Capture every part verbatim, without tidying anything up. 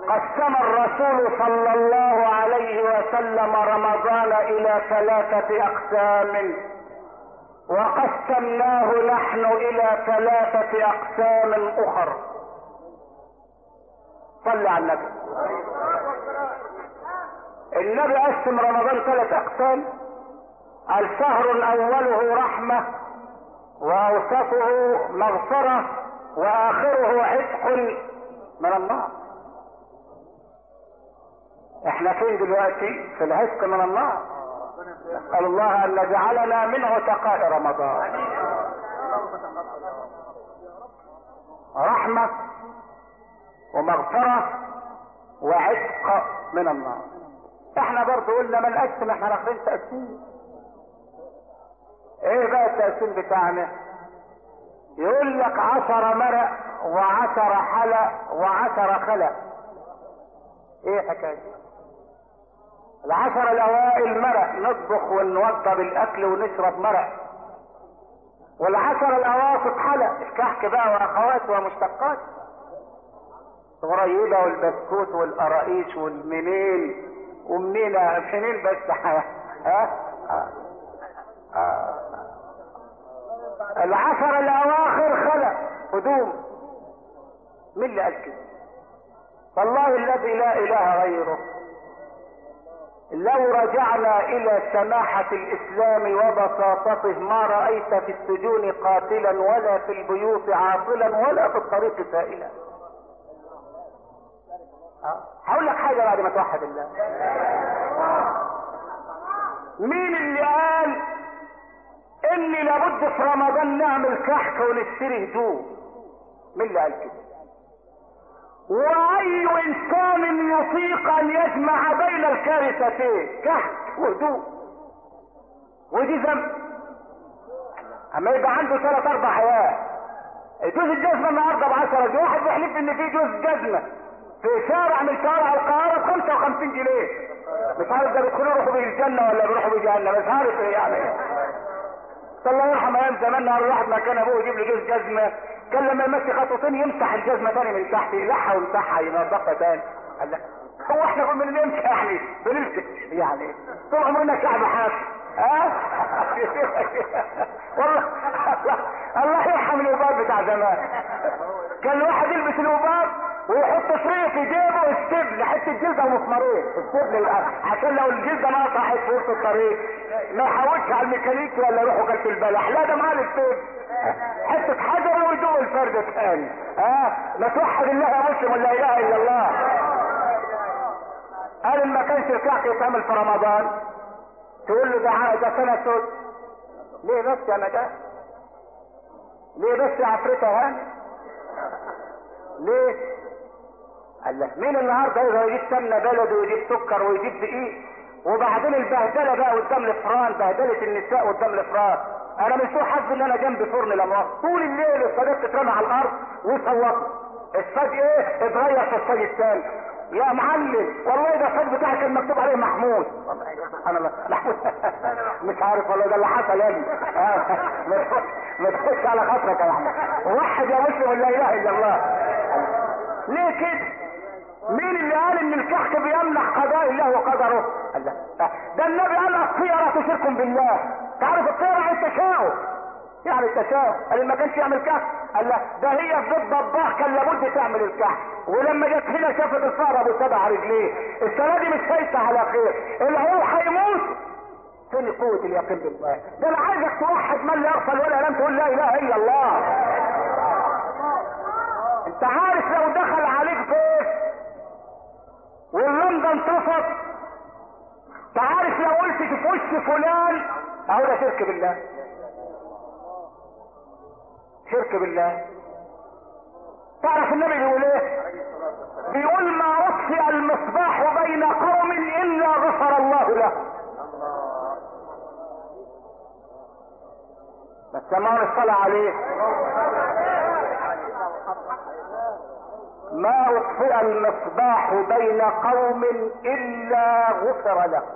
قسم الرسول صلى الله عليه وسلم رمضان الى ثلاثة اقسام، وقسمناه نحن الى ثلاثة اقسام اخر. صل على النبي. النبي قسم رمضان ثلاث اقسام: الشهر اوله رحمة، واوسطه مغفرة، واخره عتق من النار. احنا فين دلوقتي؟ في العتق من النار. نسأل الله ان يجعلنا من عتقاء رمضان. رحمة ومغفرة وعتق من النار. احنا برضو قلنا ما نقسم، احنا رايحين تقسيم. ايه بقى التقسيم بتاعنا؟ يقول لك عشر مرق وعشر حلق وعشر خلق. ايه حكاية العشر الاوائل؟ مرق نطبخ ونوضب الاكل ونشرب مرق. والعشر الاواسط حلق، الكحك بقى واخوات ومشتقات غريبة والبسكوت والقراقيش والمنين ومنينة منين بس. ها ها ها. العشر الاواخر خلق هدوم. مين اللي قال كده؟ والله الذي لا اله غيره. لو رجعنا الى سماحة الاسلام وبساطته ما رأيت في السجون قاتلا ولا في البيوت عاطلا ولا في الطريق سائلا. هقول لك حاجة بعد ما توحد الله. مين اللي قال ان لابد في رمضان نعمل كحك ونشتري هدوم؟ مين اللي قال كده؟ واي انسان يطيق ان يجمع بين الكارثتين، كحك وهدوء؟ ودي ذنب. اما يبقى عنده ثلاث اربع حياه. جوز الجزمه النهارده ب عشرة جنيه، واحد بيحلف ان في جوز جزمه في شارع من شوارع القاهره ب خمسة وخمسين جنيه. مش عارف ده بيدخلوا يروحوا بيه الجنه ولا بيروحوا بيه جهنم، مش عارف ايه يعني. الله يرحم ايام زمان، نهار الواحد ما كان ابوه يجيب له جوز جزمه، كان لما يمشي خطوتين يمسح الجزمه تاني من تحت، يلحها ويمسحها ينضفها تاني. قال لك هو احنا من اللي يمشي يعني بنمسك يعني طول عمرنا شعب حاف. ها والله الله يرحم الوباب بتاع زمان. كان الواحد يلبس الوباب ويحط شريط في جيبه السبل، حته جلده ومسمارين السبل عشان لو الجلده نقطعت في وسط الطريق ما يحاولش على الميكانيكي ولا يروحوا كلت البلح. لا ده معاه السبل حته حجر ويدوق الفرد الثاني. ها أه؟ ما توحد الله يا مسلم ولا اله الا الله. قال ما كانش الكعك يتعمل في رمضان تقول له ده ده سنه سود. ليه بس يا نجاة؟ ليه بس يا عفريتة هاني؟ ليه؟ قال لك مين النهارده يقدر يجيب سمنه بلدي ويجيب سكر ويجيب دقيق؟ وبعدين البهدله بقى قدام الفران، بهدله النساء قدام الفران. انا مش سوء حظ ان انا جنب فرن الامراض طول الليل الصاجات تترمى على الارض ويصوتوا. الصاج ايه؟ اتغير في الصاج الثاني. يا معلم والله ده الصاج بتاعك كان مكتوب عليه محمود. سبحان الله محمود مش عارف والله ده اللي حصل يا ابني. ما تخش على خاطرك يا محمود. وحد يا مسلم ولا اله الا الله. ليه كده؟ مين اللي قال ان الكحك بيمنح قضاء الله وقدره؟ الله ده النبي قال الطيرة تشركم بالله. تعرف الطيرة التشاؤم يعني التشاؤم. قال ما كانش يعمل كحك. قال لا ده هي في ضد الضاح كان لابد تعمل الكحك. ولما جت هنا شافت الفار ابو سبع رجليه. السنه دي مش هيسع على خير، العيال هيموت. فين قوة اليقين بالله؟ ده انا عايزك توحد من لا يغفل ولا ينام تقول لا اله الا الله. انت عارف لو دخل عليك ضيف واللمضه انطفت، تعرف لو قلت في وش فلان اهو ده شرك بالله. شرك بالله. تعرف النبي بيقول ايه؟ بيقول ما اطفئ المصباح بين قوم الا غفر الله له. بس سمعوا الصلاة عليه. ما اطفئ المصباح بين قوم الا غفر له.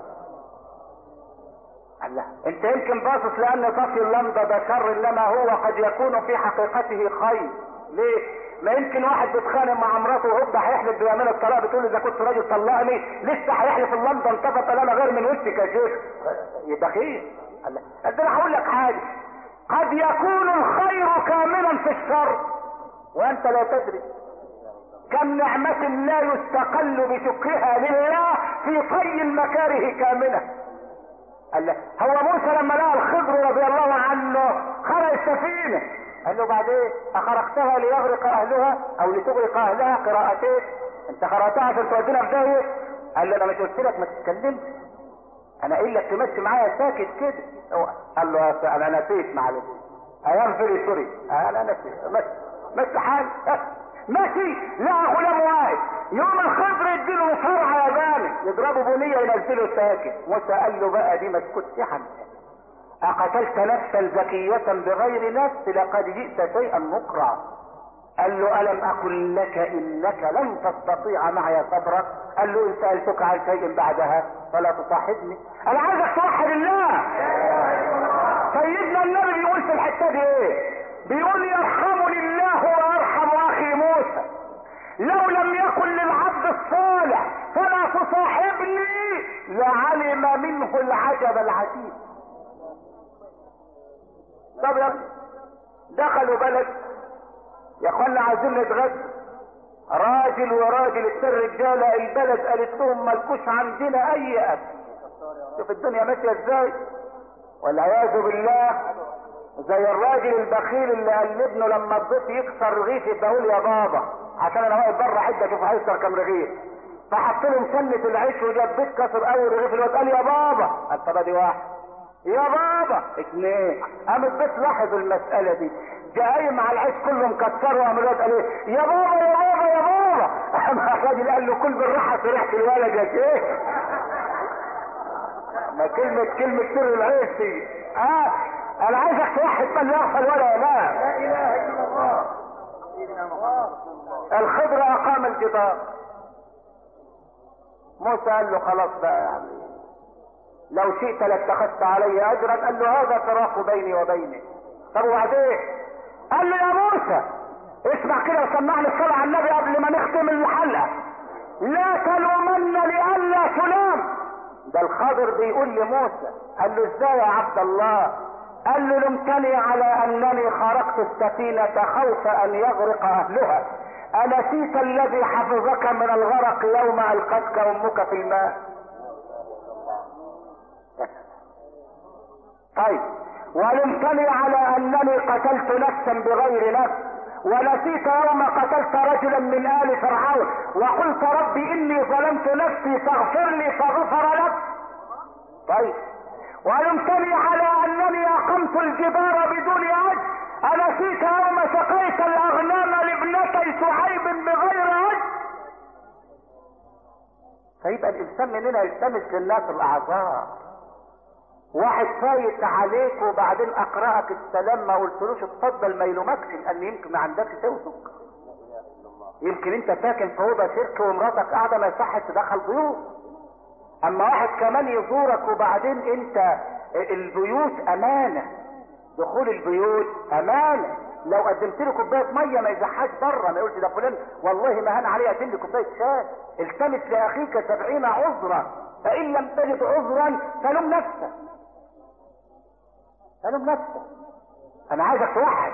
الله انت يمكن باصص لان طفي اللمضه ده شر، انما هو قد يكون في حقيقته خير. ليه؟ ما يمكن واحد بيتخانق مع مراته وهوب هيحلف بيمين الطلاق، بتقول اذا كنت راجل طلقني، لسه هيحلف اللمضه انتفض انا غير من وشك يا شيخ. يبقى خير. ده انا هقول لك حاجه، قد يكون الخير كاملا في الشر وانت لا تدري. كم نعمة لا يستقل بشكرها لله في طي المكاره كاملة. قال له هو موسى لما لقى الخضر رضي الله عنه خرق السفينة، قال له بعدين اخرقتها ليغرق اهلها او لتغرق اهلها؟ قراءتين. انت خرقتها عشان تودينا في داهية؟ قال له انا مش قلت لك ما تتكلمش؟ انا قايل لك تمشي معايا ساكت كده. قال له انا نسيت معلش، ايام فيري سوري، انا نسيت. ماشي ماشي حال ماشي. لا غلام واحد يوم الخضر يديله فرعه ياباني يضربه بنيه ينزله ساكت. موسى قال له بقى دي ما تسكتش يا حمد، اقتلت نفسا زكية بغير نفس لقد جئت شيئا نكرا. قال له الم اقل لك انك لن تستطيع معي صبرا؟ قال له ان سالتك عن شيء بعدها فلا تصاحبني. انا عايزك توحد الله. سيدنا النبي بيقول في الحته دي ايه؟ بيقول يرحمني الله ويرحم اخي موسى، لو لم يكن للعبد الصالح فلا تصاحبني لعلم منه العجب العجيب. طب يا دخلوا بلد يا اخوانا عايزين نتغدى، راجل وراجل الست رجاله البلد قالت لهم مالكوش عندنا اي اكل. شوف الدنيا ماشيه ازاي والعياذ بالله. زي الراجل البخيل اللي قال لابنه لما الضيف يكسر رغيف يديهولي يا بابا عشان انا واقف بره حد اشوف هيكسر كام رغيف، فحط له مسنه العيش وجاب بيت كسر اول رغيف، الواد قال يا بابا، قال طب ادي واحد، يا بابا اثنين. قام البيت لاحظ المساله دي، جاء قايم على العيش كله مكسره، وقام الواد قال ايه يا بابا يا بابا يا بابا. قام الراجل قال له كل بالراحه في ريحه الولد يا شيخ. ما كلمه كلمه سر العيش دي. اه انا عايزك توحد من يغفل ولا لا. لا اله الا الله. الخضر اقام الجدار. موسى قال له خلاص بقى يعني لو شئت لاتخذت علي اجرا. قال له هذا فراق بيني وبينك. طب وبعدين؟ قال له يا موسى اسمع كده وسمعني الصلاة على النبي قبل ما نختم الحلقة. لا تلومن لئلا تلام. ده الخضر بيقول لموسى، قال له ازاي يا عبد الله؟ قال له لمتني على انني خرقت السفينة خوف ان يغرق اهلها، انسيت الذي حفظك من الغرق يوم القتك امك في الماء؟ طيب ولمتني على انني قتلت نفسا بغير نفس، ونسيت يوم قتلت رجلا من آل فرعون وقلت ربي اني ظلمت نفسي فاغفر لي فغفر لك. طيب ولمتني على انني اقمت الجبار بدون اجر، انسيت يوم سقيت الاغنام لابنتي شعيب بغير اجر. فيبقى الانسان مننا يلتمس للناس الاعذار. واحد فايت عليك وبعدين اقرأك السلام ما قلتلوش اتفضل ما يلومكش، لان يمكن ما عندكش توثق، يمكن انت ساكن في اوضه شرك ومراتك قاعده ما يصحش تدخل ضيوف. اما واحد كمان يزورك وبعدين انت البيوت امانه، دخول البيوت امانه. لو قدمت له كوبايه ميه ما يزحاش بره، ما يقولش ده فلان والله ما هان عليه قدم لي كوبايه شاي. التمس لاخيك سبعين عذرا، فان لم تجد عذرا فلم نفسك. فلم نفسك. انا عايزك توحد.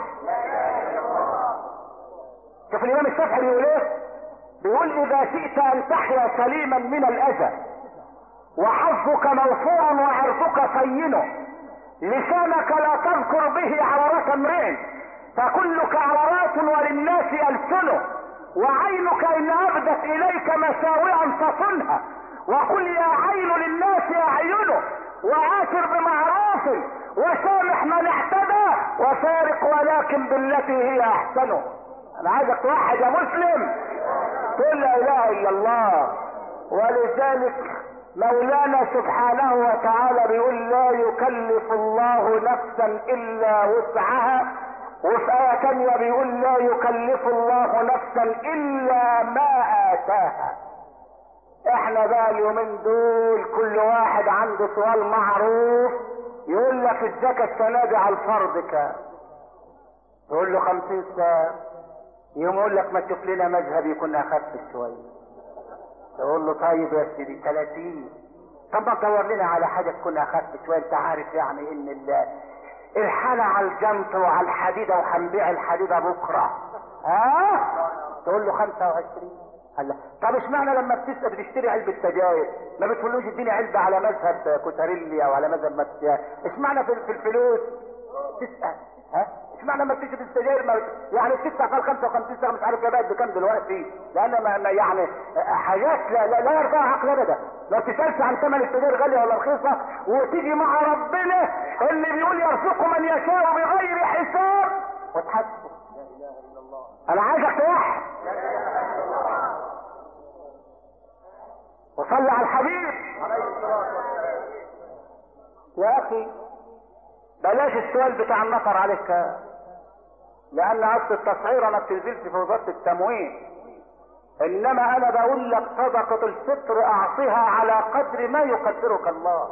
شوف الامام الشافعي بيقول ايه؟ بيقول اذا شئت ان تحيا سليما من الاذى وحظك موفور وعرضك صين، لسانك لا تذكر به عورات امرئ، فكلك عورات وللناس ألسنه، وعينك ان ابدت اليك مساوئا فصنها، وقل يا عين للناس اعينه، وعاشر بمعروف وسامح من اعتدى، وفارق ولكن بالتي هي احسنه. انا عايزك توحد يا مسلم، تقول لا اله الا الله. ولذلك مولانا سبحانه وتعالى بيقول لا يكلف الله نفسا الا وسعها، وفي آية تانية بيقول لا يكلف الله نفسا الا ما اتاها. احنا بقى اليومين دول كل واحد عنده سؤال معروف، يقول لك الزكاة السنة دي على الفرد كام؟ تقول له خمسين ساعة. يوم يقول لك ما تشوف لنا مذهب يكون اخف شويه، تقول له طيب يا سيدي ثلاثين. طب ما تدور لنا على حاجه تكون اخف شويه، انت عارف يعني ان ال- الحاله على الجنط وعلى الحديده وهنبيع الحديده بكره. ها أه؟ تقول له خمسة وعشرين. قال لا. طب اشمعنى لما بتسال بتشتري علبه سجاير ما بتقولوش اديني علبه على مذهب كوتاريلي او على مذهب ماتيا؟ اشمعنى في في الفلوس تسال؟ ها اشمعنى لما بتشتري السجاير ما يعني بتدفع فيها خمسة وخمسين سنه مش عارف بقت بكام دلوقتي؟ لان ما ما يعني حاجات لا لا, لا يرضاها عقل ابدا. ما بتسالش عن ثمن السجاير غاليه ولا رخيصه، وتيجي مع ربنا اللي بيقول يرزق من يشاء بغير حساب وتحاسبه. انا عايزك توحد وصلي على الحبيب. يا اخي بلاش السؤال بتاع النفر عليك، لان اصل التسعيره ما بتنزلش في وزاره التموين، انما انا بقول لك صدقه الفطر اعطيها على قدر ما يقدرك الله.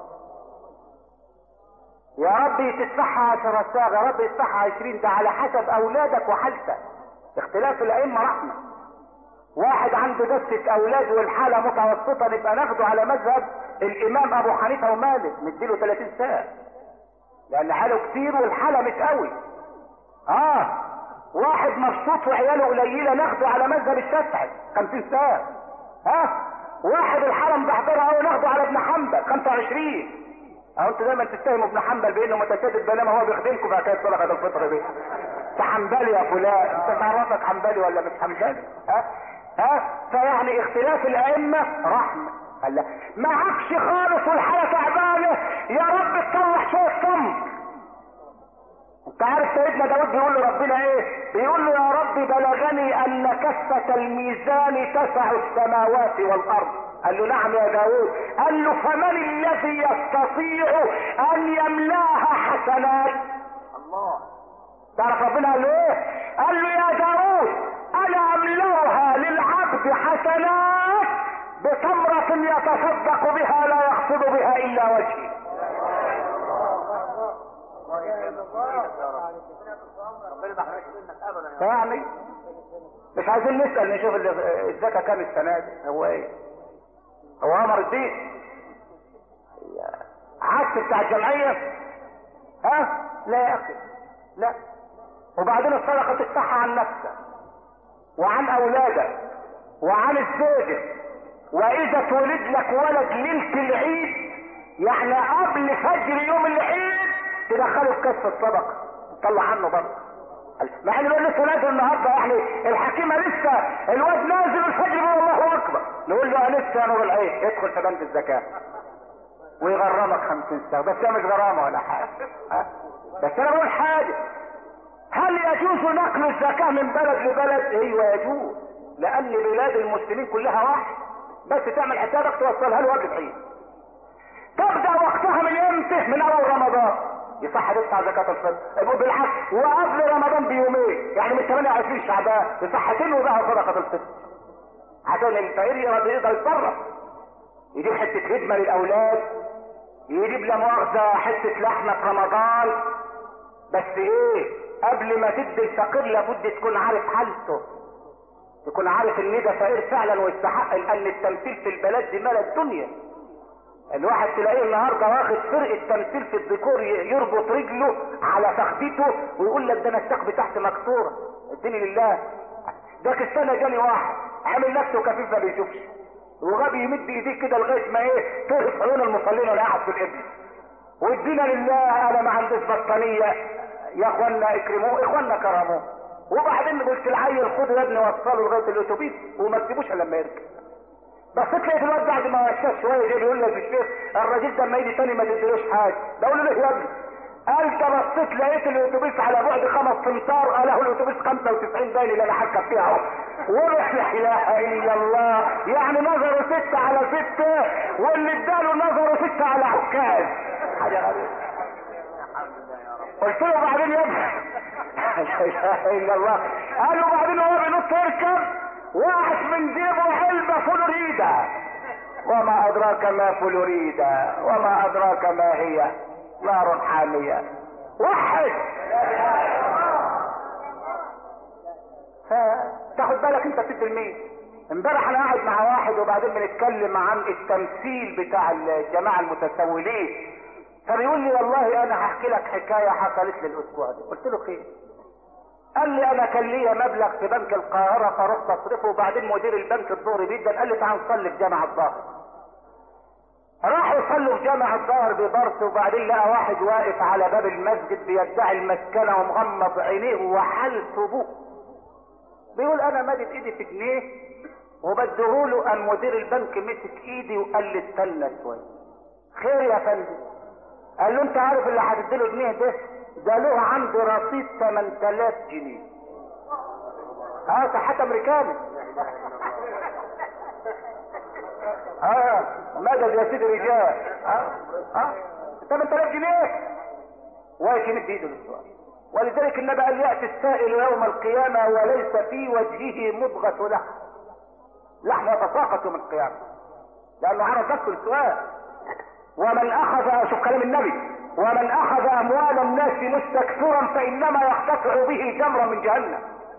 يا رب تدفعها عشرة ساعة، يا رب تدفعها عشرين، ده على حسب اولادك وحالتك. اختلاف الائمه رحمه. واحد عنده دسة اولاد والحالة متوسطة نبقى ناخده على مذهب الامام ابو حنيفة ومالك نديله ثلاثين ساعة، لان حاله كتير والحالة مش قوي. اه واحد مبسوط وعياله قليلة ناخده على مذهب الشافعي خمسين ساعة. ها آه. واحد الحالة مبحضرة قوي ناخده على ابن حنبل خمسة وعشرين. اهو انتوا دايما تتهموا ابن حنبل بانه متشدد بينما هو بيخدمكم في حكايه صدقه الفطر دي. انت حنبلي يا فلان، انت تعرفك حنبلي ولا مش حنبلي؟ ها ها فيعني اختلاف الائمه رحمه. قال لا معكش خالص والحاله تعبانه، يا رب تصلح شويه صمت. انت عارف سيدنا داود بيقول له ربنا ايه؟ بيقول له يا رب بلغني ان كفه الميزان تسع السماوات والارض. قال له نعم يا داود. قال له فمن الذي يستطيع ان يملاها حسنات؟ الله. تعرف ربنا قال له ايه؟ قال له يا داود انا املاها للعبد حسنات بتمرة يتصدق بها لا يقصد بها الا وجهي. يعني مش عايزين نسأل نشوف الزكاة كام السنة دي؟ هو ايه؟ هو امر الدين عكس بتاع الجمعية؟ ها؟ لا يا اخي لا. وبعدين الصدقة تدفعها عن نفسك وعن اولادك وعن الزوجة، واذا تولد لك ولد ليلة العيد يعني قبل فجر يوم العيد تدخله في كشف الصدقة تطلع عنه برضه. مع ان الواد لسه نازل النهارده، يعني الحكيمه لسه الواد نازل الفجر يقول الله اكبر، نقول له لسه يا نور العين ادخل في بند الزكاه ويغرمك خمسين سنه، بس هي مش غرامه ولا حاجه. أه؟ بس انا بقول حاجه، هل يجوز نقل الزكاه من بلد لبلد؟ ايوه يجوز، لان بلاد المسلمين كلها واحد، بس تعمل حسابك توصلها له وقت عيد. تبدا وقتها من امتى؟ من اول رمضان يصح تدفع زكاة الفطر. يبقوا بالعكس وقبل رمضان بيومين، يعني من ثمانية وعشرين شعبان يصح تنوي بقى صدقة الفطر عشان الفقير يقدر يتصرف، يجيب حتة خدمة للأولاد، يجيب لا مؤاخذة حتة لحمة في رمضان. بس ايه؟ قبل ما تدي الفقير لابد تكون عارف حالته، تكون عارف ان ده فقير فعلا ويستحق، لأن التمثيل في البلد دي مال الدنيا. الواحد تلاقيه النهارده واخد فرقه تمثيل في الديكور يربط رجله على فخدته ويقول لك ده انا الساق بتاعتي مكسوره اديني لله. ده السنه جاني واحد عامل نفسه كفيف ما بيشوفش وغبي يمد ايديه كده لغايه ما ايه تقف عيون المصلين وانا قاعد في الابن وادينا لله انا ما عنديش بطانيه يا اخوانا اكرموه اخوانا كرموه. وبعدين قلت العيل خده يا ابني وصله لغايه الاتوبيس وما تسيبوش الا لما يركب. بس تلاقي الواد بعد ما وشاش شويه جاي بيقول لك الشيخ الراجل ده لما يجي تاني ما تديلوش حاجه. بقول له ليه يا ابني؟ قال ده بصيت لقيت الاتوبيس على بعد خمس امتار، قال له الاتوبيس خمسة وتسعين باين اللي انا هركب فيها اهو. وروح لا اله الا الله، يعني نظره ستة على ستة واللي اداله نظره ستة على عكاز. حاجه غريبه. قلت له بعدين يا ابني لا اله الا الله. قال له بعدين هو بينط يركب وقعت من جيبه علبة فلوريدا. وما ادراك ما فلوريدا وما ادراك ما هي نار حامية. وحد. ف تاخد بالك انت بتدي لمين. امبارح انا قاعد مع واحد وبعدين بنتكلم عن التمثيل بتاع الجماعه المتسولين، فبيقول لي والله انا هحكي لك حكايه حصلت لي الاسبوع ده. قلت له خير؟ قال لي انا كان ليا مبلغ في بنك القاهره فرحت اصرفه، وبعدين مدير البنك الظهري جدا قال لي تعال نصلي في جامع الظهر. راحوا يصلوا في جامع الظهر ببرس، وبعدين لقى واحد واقف على باب المسجد بيدعي المسكنه ومغمض عينيه وحالته بوه. بيقول انا مادد ايدي في جنيه وبديهوله، قام مدير البنك مسك ايدي وقال لي استنى شويه. خير يا فندم؟ قال له انت عارف اللي هتديله جنيه ده؟ ده له عنده رصيد ثمانية آلاف جنيه. اه صحات امريكاني. اه مدد يا سيدي رجال. اه اه ثمانية آلاف جنيه واقف يمد ايده للسؤال. ولذلك النبي قال ياتي السائل يوم القيامه وليس في وجهه مضغه لحم، لحم يتساقط يوم القيامه لانه عرض نفسه للسؤال. ومن اخذ، شوف كلام النبي، ومن اخذ اموال الناس مستكثرا فانما يقتطع به جمرا من جهنم.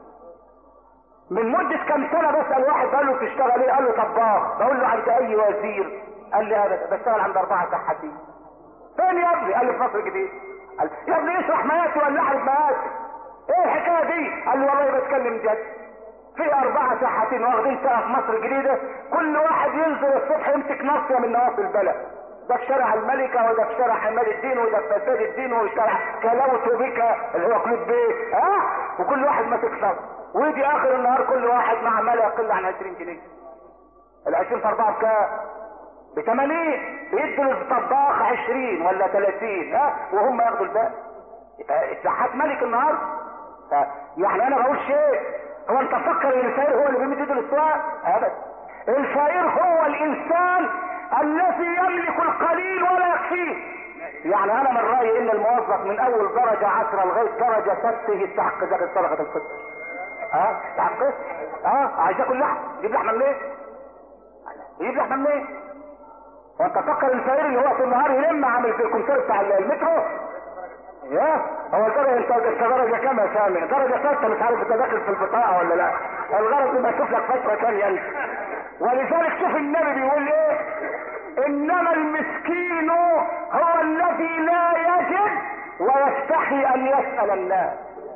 من مدة كم سنة بسأل واحد قال له بتشتغل ايه؟ قال له طباخ. بقول له عند اي وزير؟ قال لي ابدا بشتغل عند اربعة سحاتين. فين يا ابني؟ قال لي في مصر الجديدة. قال يا ابني اشرح مياتي ولا احرق مياتي؟ ايه الحكاية دي؟ قال لي والله بتكلم جد. في اربعة سحاتين واخدين شقة في مصر الجديدة، كل واحد ينزل الصبح يمسك ناصية من نواصي البلد. ده في شارع الملكة وده في شارع حماد الدين وده في فساد الدين وشارع كلاوته بك اللي هو كلوب بيه. اه وكل واحد ماسك صف، ويجي اخر النهار كل واحد مع ما لا يقل عن عشرين جنيه. العشرين في اربعة بكام؟ ب ثمانين. بيدوا للطباخ عشرين ولا ثلاثين، ها وهم ياخدوا الباقي. السحات ملك النهارده. يعني انا بقول شيء، هو انت تفكر ان الفقير هو اللي بيمد ايده للسواق؟ ابدا. الفقير هو الانسان الذي يملك القليل ولا يكفيه. يعني انا من رايي ان الموظف من اول درجه عشرة لغايه درجه ستة يستحق زكاه صدقه الفطر. اه يستحق. اه عايز ياكل لحم، يجيب لحمه منين؟ يجيب لحمه منين؟ وانت تفكر الفقير اللي هو طول النهار يلم عامل في الكمثرى بتاع المترو؟ يا هو الدرجه انت انت درجه كام يا سامي؟ درجه ستة مش عارف انت داخل في البطاقه ولا لا؟ الغرض انه يشوف لك فتره ثانيه انت. ولذلك شوف النبي بيقول ايه؟ انما المسكين هو الذي لا يجد ويستحي ان يسأل الناس.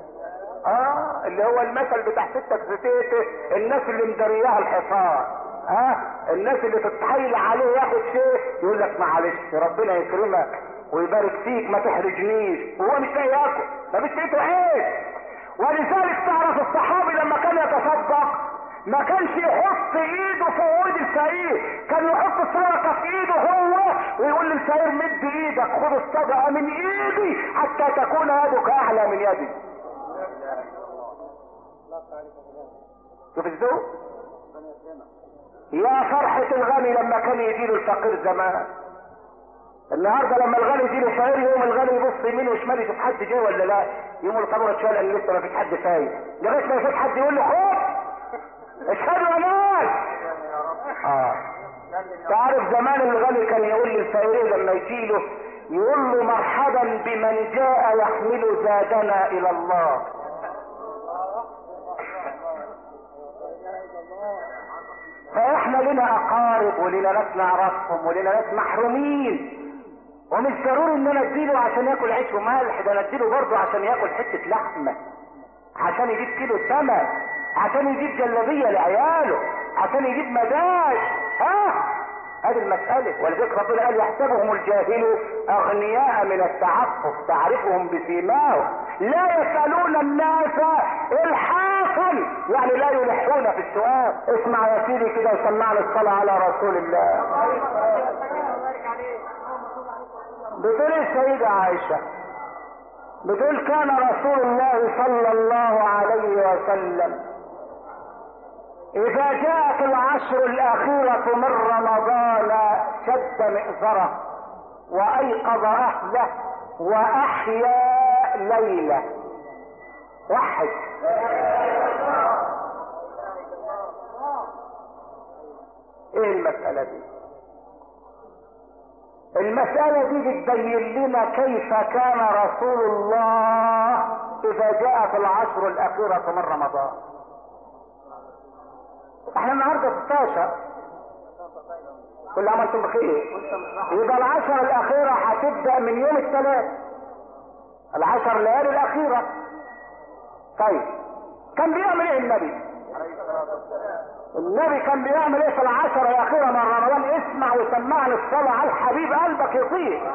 اه اللي هو المثل بتاع ستك ستيته، الناس اللي مدرياها الحصار، اه الناس اللي تتحايل عليه ياخد شيء يقول لك معلش ربنا يكرمك ويبارك فيك ما تحرجنيش، وهو مش لاقي ياكل، ما فيش لقيته عيش. ولذلك تعرف الصحابي لما كان يتصدق ما كانش يحط ايده في ايد الفقير، كان يحط الصدقه في ايده هو ويقول للفقير مد ايدك خد الصدقه من ايدي حتى تكون يدك اعلى من يدي. شوف الذوق. يا فرحة الغني لما كان يجيله الفقير زمان. النهارده لما الغني يجيله الفقير يوم الغني يبص يمين وشمال يشوف حد جه ولا لا، يوم القبر اتشال قال لسه ما فيش حد فايق، لغايه ما يشوف حد يقول له خد اشهدوا يا ناس. اه تعرف زمان الغني كان يقول للفقير لما يجيله يقول له مرحبا بمن جاء يحمل زادنا الى الله. فاحنا لنا اقارب ولنا ناس نعرفهم ولنا ناس محرومين، ومش ضروري ان انا اديله عشان ياكل عيش وملح، ده انا اديله برضه عشان ياكل حته لحمه، عشان يجيب كيلو سمك، عشان يجيب جلابيه لعياله، عشان يجيب مداش. ها هذه المسألة. ولذلك ربنا قال يحسبهم الجاهل اغنياء من التعفف تعرفهم بسيماهم لا يسألون الناس الحافا، يعني لا يلحون في السؤال. اسمع يا سيدي كده وسمعنا الصلاة على رسول الله. بتقول السيدة عائشة بتقول كان رسول الله صلى الله عليه وسلم اذا جاءت العشر الاخيرة من رمضان شد مئزره وايقظ اهله واحيا ليله. وحد. ايه المسألة دي؟ المسألة دي بتبين لنا كيف كان رسول الله اذا جاءت العشر الاخيرة من رمضان. احنا النهارده ستاشر، كل عام وانتم بخير. يبقى العشر الاخيرة هتبدأ من يوم الثلاث، العشر ليالي الاخيرة. طيب كان بيعمل ايه النبي؟ النبي كان بيعمل ايه في العشر الاخيرة من رمضان؟ اسمع وسمعني الصلاة على الحبيب قلبك يطير.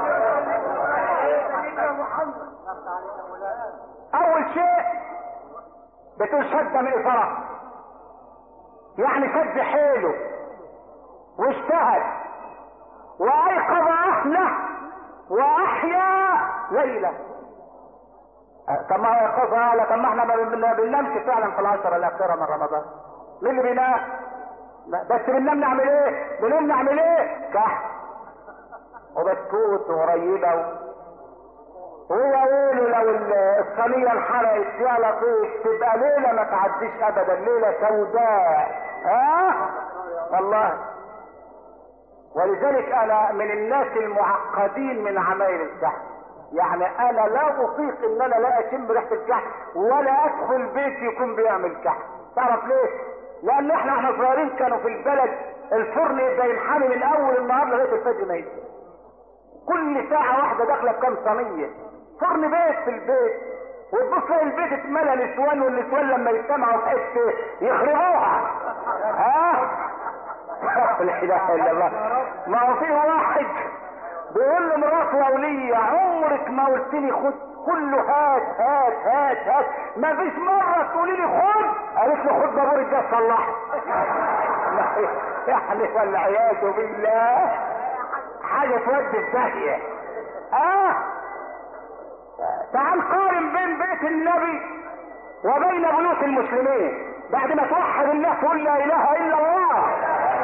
اول شيء بتقول شد مئزرة، يعني شد حيله واجتهد وايقظ اهله واحيا ليله. طب ما هو يقظ اهله، طب ما احنا ما بننامش فعلا في العشر الاخيره من رمضان. مين اللي بينام؟ بس بننام نعمل ايه؟ بننام نعمل ايه؟ كحك وبسكوت وقريبه و... ويا ويله لو الصينيه انحرقت يا لطيف، تبقى ليله ما تعديش ابدا، ليله سوداء. ها أه؟ والله. ولذلك انا من الناس المعقدين من عمايل الكحك، يعني انا لا اطيق ان انا لا اشم ريحه الكحك ولا ادخل بيت يكون بيعمل كحك. تعرف ليه؟ لان احنا احنا صغيرين كانوا في البلد الفرن يبقى ينحني من اول النهار لغايه الفجر ما يجي، كل ساعه واحده داخله بكام صينيه، فرن بيت في البيت، وتبص البيت اتملى نسوان، والنسوان لما يجتمعوا في حته يخربوها. ها لا اله الا الله. ما هو في واحد بيقول لمراته ولية عمرك ما قلت لي خد، كله هات هات هات هات، ما فيش مرة تقولي لي خد. قالت له خد بابور الجاز صلحه. يعني والعياذ بالله حاجة تودي في داهية. اه تعال قارن بين بيت النبي وبين بيوت المسلمين بعد ما توحد الله تقول لا اله الا الله.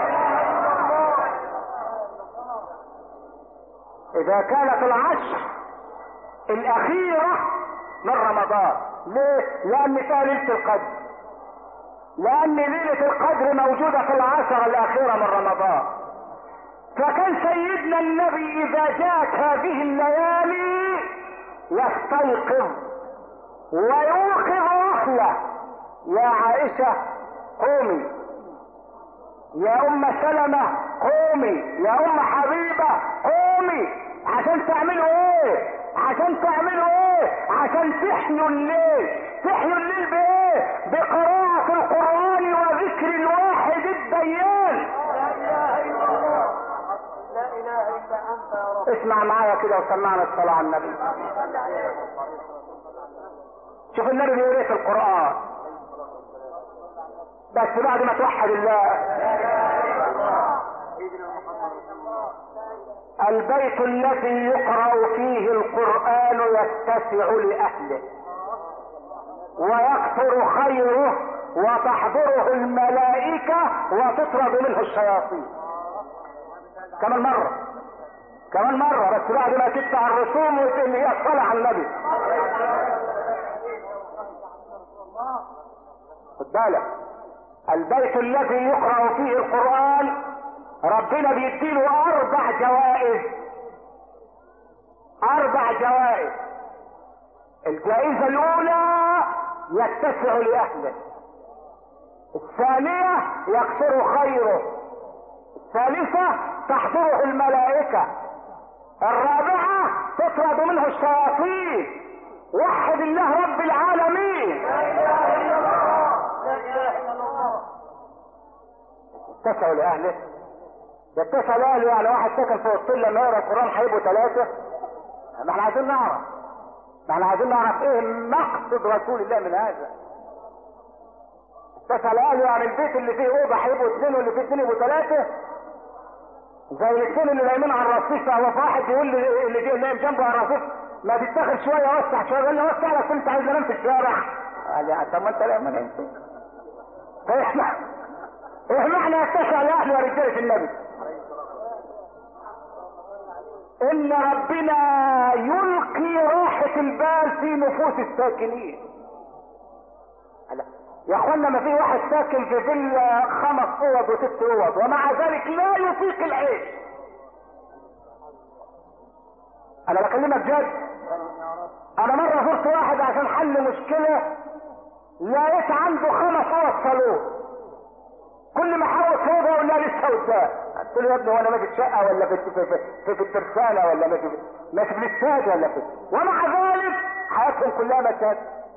اذا كانت العشر الاخيرة من رمضان، ليه؟ لان فيها ليلة القدر، لان ليلة القدر موجودة في العشر الاخيرة من رمضان. فكان سيدنا النبي اذا جاءت هذه الليالي يستيقظ ويوقظ اهله. يا عائشة قومي، يا ام سلمة قومي، يا ام حبيبة قومي، عشان تعملوا ايه؟ عشان تعملوا ايه؟ عشان تحيوا الليل. تحيوا الليل بايه؟ بقراءة القرآن وذكر الواحد الديان. لا اله الا الله، لا اله الا انت يا رب. اسمع معايا كده وسمعنا الصلاة على النبي. شوف النبي بيقول ايه في القرآن بس بعد ما توحد الله. البيت الذي يقرأ فيه القرآن يتسع لأهله ويكثر خيره وتحضره الملائكة وتطرد منه الشياطين. كمان مرة كمان مرة بس بعد ما تدفع الرسوم اللي هي الصلاة على النبي. خد بالك، البيت الذي يقرأ فيه القرآن ربنا بيديله اربع جوائز. اربع جوائز. الجائزة الاولى يتسع لاهله، الثانية يكثر خيره، الثالثة تحضره الملائكة، الرابعة تطرد منه الشياطين. وحد الله رب العالمين. لا اله الا الله، لا اله الا الله. يتسع لاهله، يتسع لاهله يعني واحد ساكن في وسط لما يقرا القران هيبقوا ثلاثه. ما احنا عايزين نعرف، ما احنا عايزين نعرف ايه مقصد رسول الله من هذا. يتسع لاهله يعني البيت اللي فيه اوضه هيبقوا اثنين واللي فيه اثنين يبقوا ثلاثه، زي الاثنين اللي نايمين على الرصيف. فهو واحد يقول لي اللي جاي نايم جنبه على الرصيف ما تتدخل شويه وسع شويه، قال لي وسع لك انت عايز انام في الشارع. قال لي طب ما انت لا ما نمت. احنا ايه معنى يتسع لاهله يا رجاله النبي؟ ان ربنا يلقي راحة البال في نفوس الساكنين. يا اخوانا ما في واحد ساكن في فيلا خمس اوض وست اوض ومع ذلك لا يطيق العيش. انا بكلمك جد. انا مرة زرت واحد عشان حل مشكلة، لقيت عنده خمس اوض صالون كل ما احاول فوق اقول لها لسه قدام. قلت له يا ابني وانا ماشي في شقه ولا في في في, في, في الترسانه ولا ماشي في ماشي في الاستاد ولا في، ومع ذلك حياتهم كلها مشاكل.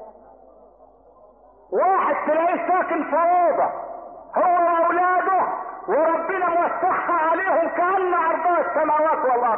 واحد تلاقيه ساكن في اوضه هو واولاده وربنا موسعها عليهم كأن عرضها السماوات والارض،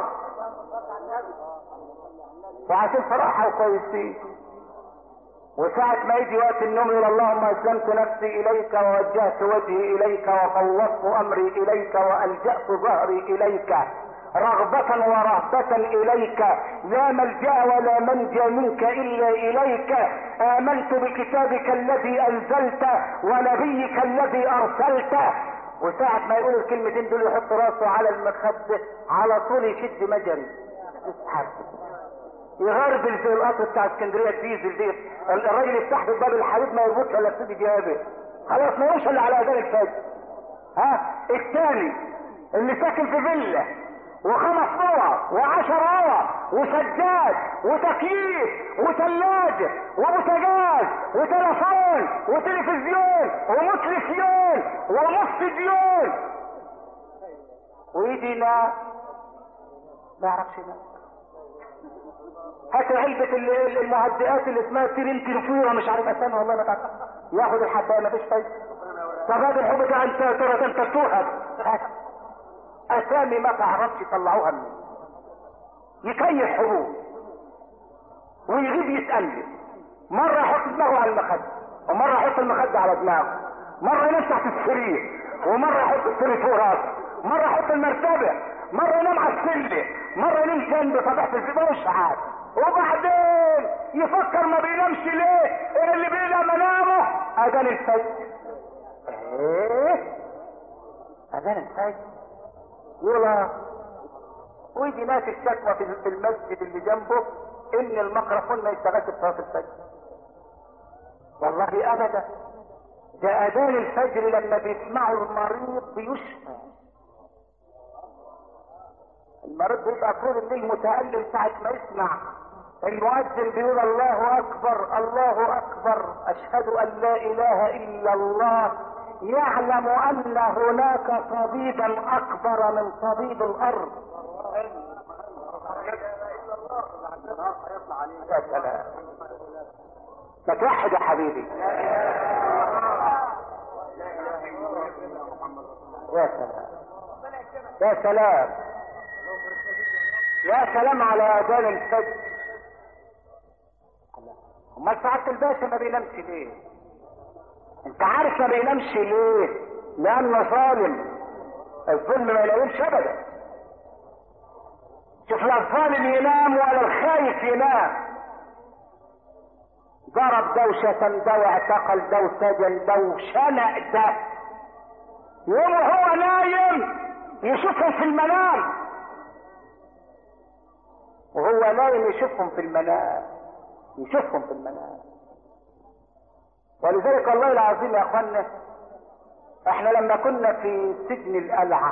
وعشان فرحها وكويسين. وساعة ما يجي وقت النوم يقول اللهم اسلمت نفسي اليك ووجهت وجهي اليك وفوضت امري اليك والجأت ظهري اليك رغبة ورهبة اليك لا ملجأ ولا منجى منك الا اليك امنت بكتابك الذي انزلت ونبيك الذي ارسلت. وساعة ما يقول الكلمتين دول يحط راسه على المخدة على طول يشد مجري يسحب يغربل زي القطر بتاع اسكندريه الديزل دي، الراجل يفتح له باب الحديد ما يربطش الا بسيدي جابه خلاص ما يوصل الا على اذان الفجر. ها الثاني اللي ساكن في فيلا وخمس اوض وعشر اوض وسجاد وتكييف وثلاجه وبوتاجاز وتلفون وتلفزيون ومتلفيون ونص ديون، ويجي ناس ما يعرفش ناس. هات علبة المهدئات اللي اسمها سيرينتيفيرا مش عارف اسامها والله ما تعرف، ياخد الحبايه مفيش فايده. طب هذا الحب ده انت ترى انت توهب اسامي ما تعرفش يطلعوها منين. يكيف حبوب ويغيب يسألني، مرة يحط دماغه على المخدة ومرة يحط المخدة على دماغه، مرة ينام تحت السرير ومرة يحط السرير فوق راسه، مرة يحط المرتبة، مرة ينام على السلة، مرة ينام جنب طبيعة الزبالة مش عارف. وبعدين يفكر ما بينامش ليه؟ ايه اللي بينام منامه؟ اذان الفجر. ايه؟ اذان الفجر يلا. ويجي ناس الشكوى في المسجد اللي جنبه ان الميكروفون ما يشتغلش في صلاه الفجر. والله ابدا، ده اذان الفجر لما بيسمعوا المريض بيشفى. المريض بيبقى طول الليل متألم ساعة ما يسمع المؤذن بيقول الله اكبر الله اكبر اشهد ان لا اله الا الله، يعلم ان هناك طبيبا اكبر من طبيب الارض. يا سلام، ما توحد يا حبيبي. يا سلام يا سلام يا سلام على اذان الفجر. امال سعادة الباشا ما بينامش ليه؟ انت عارف ما بينامش ليه؟ لانه ظالم. الظلم ما ينامش ابدا. شوف لا الظالم ينام ولا الخايف ينام. ضرب دوشة ده واعتقل ده وسجن ده وشنق ده، يوم وهو نايم يشوفهم في المنام، وهو نايم يشوفهم في المنام يشوفهم في المنام. ولذلك والله العظيم يا اخوانا، احنا لما كنا في سجن القلعة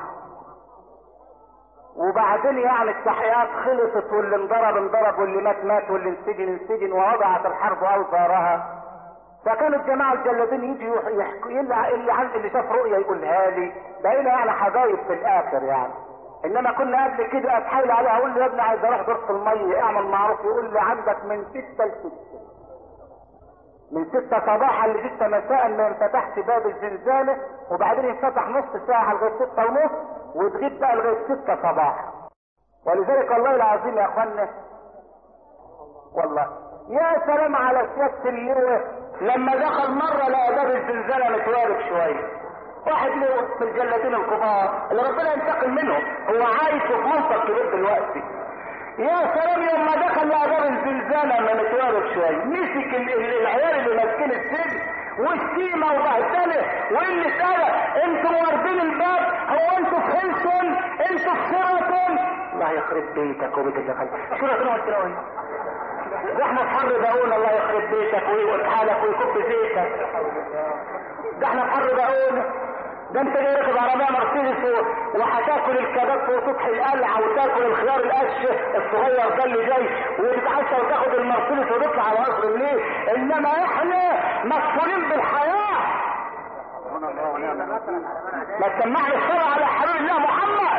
وبعدين يعني التحقيقات خلصت واللي انضرب انضرب واللي مات مات واللي انسجن انسجن ووضعت الحرب اوزارها، فكانوا الجماعة الجلادين يجوا يحكوا اللي اللي عن اللي شاف رؤية يقولها لي، بقينا يعني حبايب في الاخر يعني. انما كنا قبل كده اتحايل عليه اقول له يا ابني عايز اروح دورة المية اعمل معروف، يقول لي عندك من ستة لستة، من ستة صباحا لستة مساء ما انفتحش باب الزنزانة، وبعدين ينفتح نص ساعة لغاية ستة ونص وتغيب بقى لغاية ستة صباحا. ولذلك والله العظيم يا اخوانا والله يا سلام على سيادة اللواء لما دخل مرة لقى باب الزنزانة متوارب شوية، واحد له من الجلادين الكبار اللي ربنا ينتقم منهم، هو عايش في منطق كبير دلوقتي. يا سلام يوم ما دخل لقى باب الزنزانة ما متوارب شوية، مسك العيال اللي ماسكين السجن والسيمة وبهدلة واللي سأله انتوا واردين الباب، هو انتوا في خلصن انتوا في سيرتون؟ الله يخرب بيتك وبيت اللي خلص سيرتون والسراوي ده احنا في حر بقول الله يخرب بيتك ويقول حالك ويكب زيتك، ده احنا في حر بقول ده انت جاي راكب عربيه مرسيدس وهتاكل الكباب في سطح القلعه وتاكل الخيار القش الصغير ده اللي جاي وتتعشى وتاخد المرسيدس وتطلع على قصر الليل، انما احنا مسؤولين بالحياه. ما تسمعني الصلاة على حبيب الله محمد.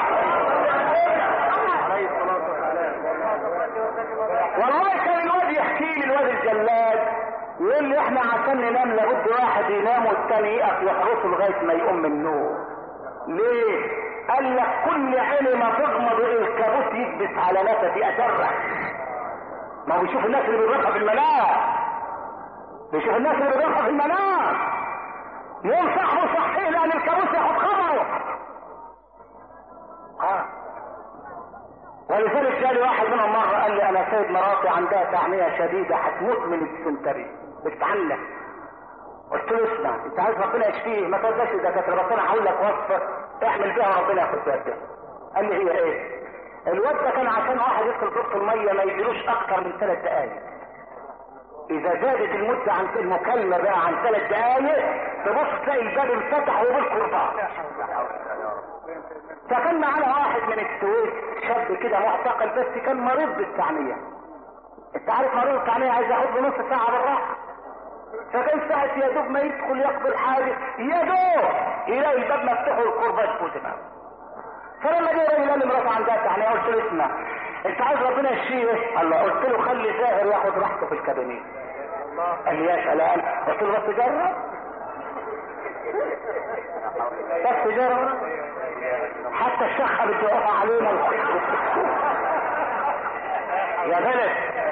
والله كان الواد يحكي لي الواد الجلاد يقول لي احنا عشان ننام لابد واحد ينام والتاني يقف يحرسه لغايه ما يقوم من النوم. ليه؟ قال لك كل عين ما تغمض الكابوس يكبس على نفسي اترح. ما هو بيشوف الناس اللي بيروحوا في المنام، بيشوف الناس اللي بيروحوا في المنام يقوم صاحبه صحيح لان الكابوس ياخد خبره. اه ولذلك جالي واحد منهم مره قال لي انا سيد مراتي عندها تعميه شديده هتموت من الديسنتري بتتعنف. قلت له اسمع انت عايز ربنا يشفيه ما تقدرش الدكاتره بس انا هقول لك وصفه اعمل بيها ربنا ياخد بيها. قال لي هي ايه؟ الواد ده كان عشان واحد يدخل دورة الميه ما يجيلوش اكتر من ثلاث دقائق. اذا زادت المده عن المكالمه بقى عن ثلاث دقائق تبص تلاقي الباب انفتح وبالقرطاس. فكان معانا واحد من السويس شاب كده معتقل بس كان مريض بالتعميه. انت عارف مريض التعميه عايز ياخد له نص ساعه بالراحه. فكان ساعه يا دوب ما يدخل يقضي الحاجه يا دوب يلاقي الباب مفتوح والقرباج فوق دماغه. فلما جه راجل قال لي مراته عندها تعميه قلت له اسمع انت عايز ربنا يشفيه؟ قال له قلت له خلي زاهر ياخد راحته في الكابينيه. قال لي يا سلام. قلت له بس جرب بس جرب حتى الشخه بتوقع علينا يا بلد.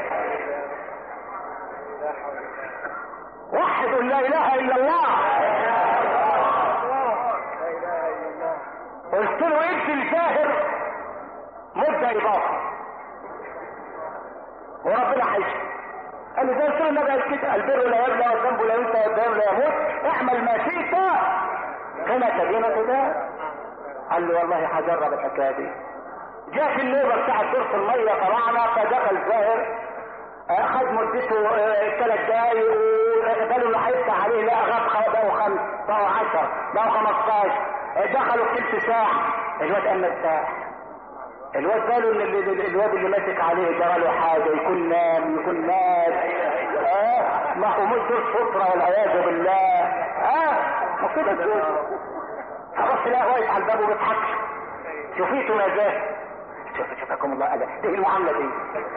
وحد لا اله الا الله. قلت له ادي الجاهر مده اضافه وربنا هيشفي. قال لي زي قلت له النبي قال كده البر لا يبلى والذنب لا ينسى والدم لا يموت اعمل ما شئت كما تدين تدان. قال لي والله هجرب الحكايه دي. جاء في النوبه بتاعت دورة الميه طلعنا فدخل زاهر اخذ مدته ثلاث دقايق وقالوا له هيفتح عليه لا غاب بقوا خمس بقوا عشر بقوا خمستاشر دخلوا تلت ساعه الواد قام مرتاح. الواد قالوا ان الواد اللي ماسك عليه جرى له حاجه يكون نام يكون ناس اه ما هو مش دور ستره والعياذ بالله اه وكده كده. فبص لا واقف على الباب وبيضحك شوفيته نجاه شوف شوفكم الله قال دي المعامله دي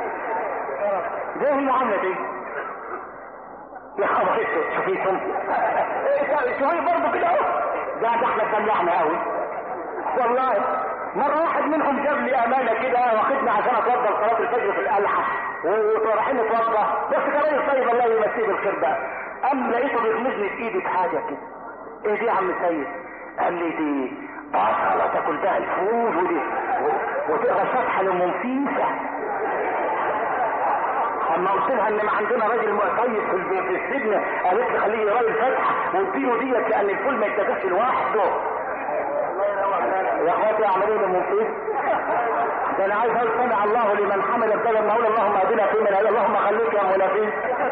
دي المعامله دي يا خبر شوفيتم شوفي برضه كده اهو ده ده احنا اتدلعنا قوي والله. مرة واحد منهم جاب لي امانة كده واخدني عشان اتوضى صلاة الفجر في القلعة ورايحين نتوضى بس كمان طيب الله يمسيه بالخير بقى. قام لقيته بيغمزني في ايدي بحاجة كده. ايه دي يا عم سيد؟ قال لي دي بصلة تاكل بها الفول ودي وتقرا شطحة لمنفيسة. اما قلت لها ان ما عندنا راجل مقيد في السجن قالت لي خليه يراي الفتحة واديله ديت لان الفول ما يتاكلش لوحده. يا اخواتي اعملوا لي منفيس ده انا عايز اقول سمع الله لمن حمل الكلام ما اقول اللهم اهدنا فيمن هدى اللهم خليك يا منافس.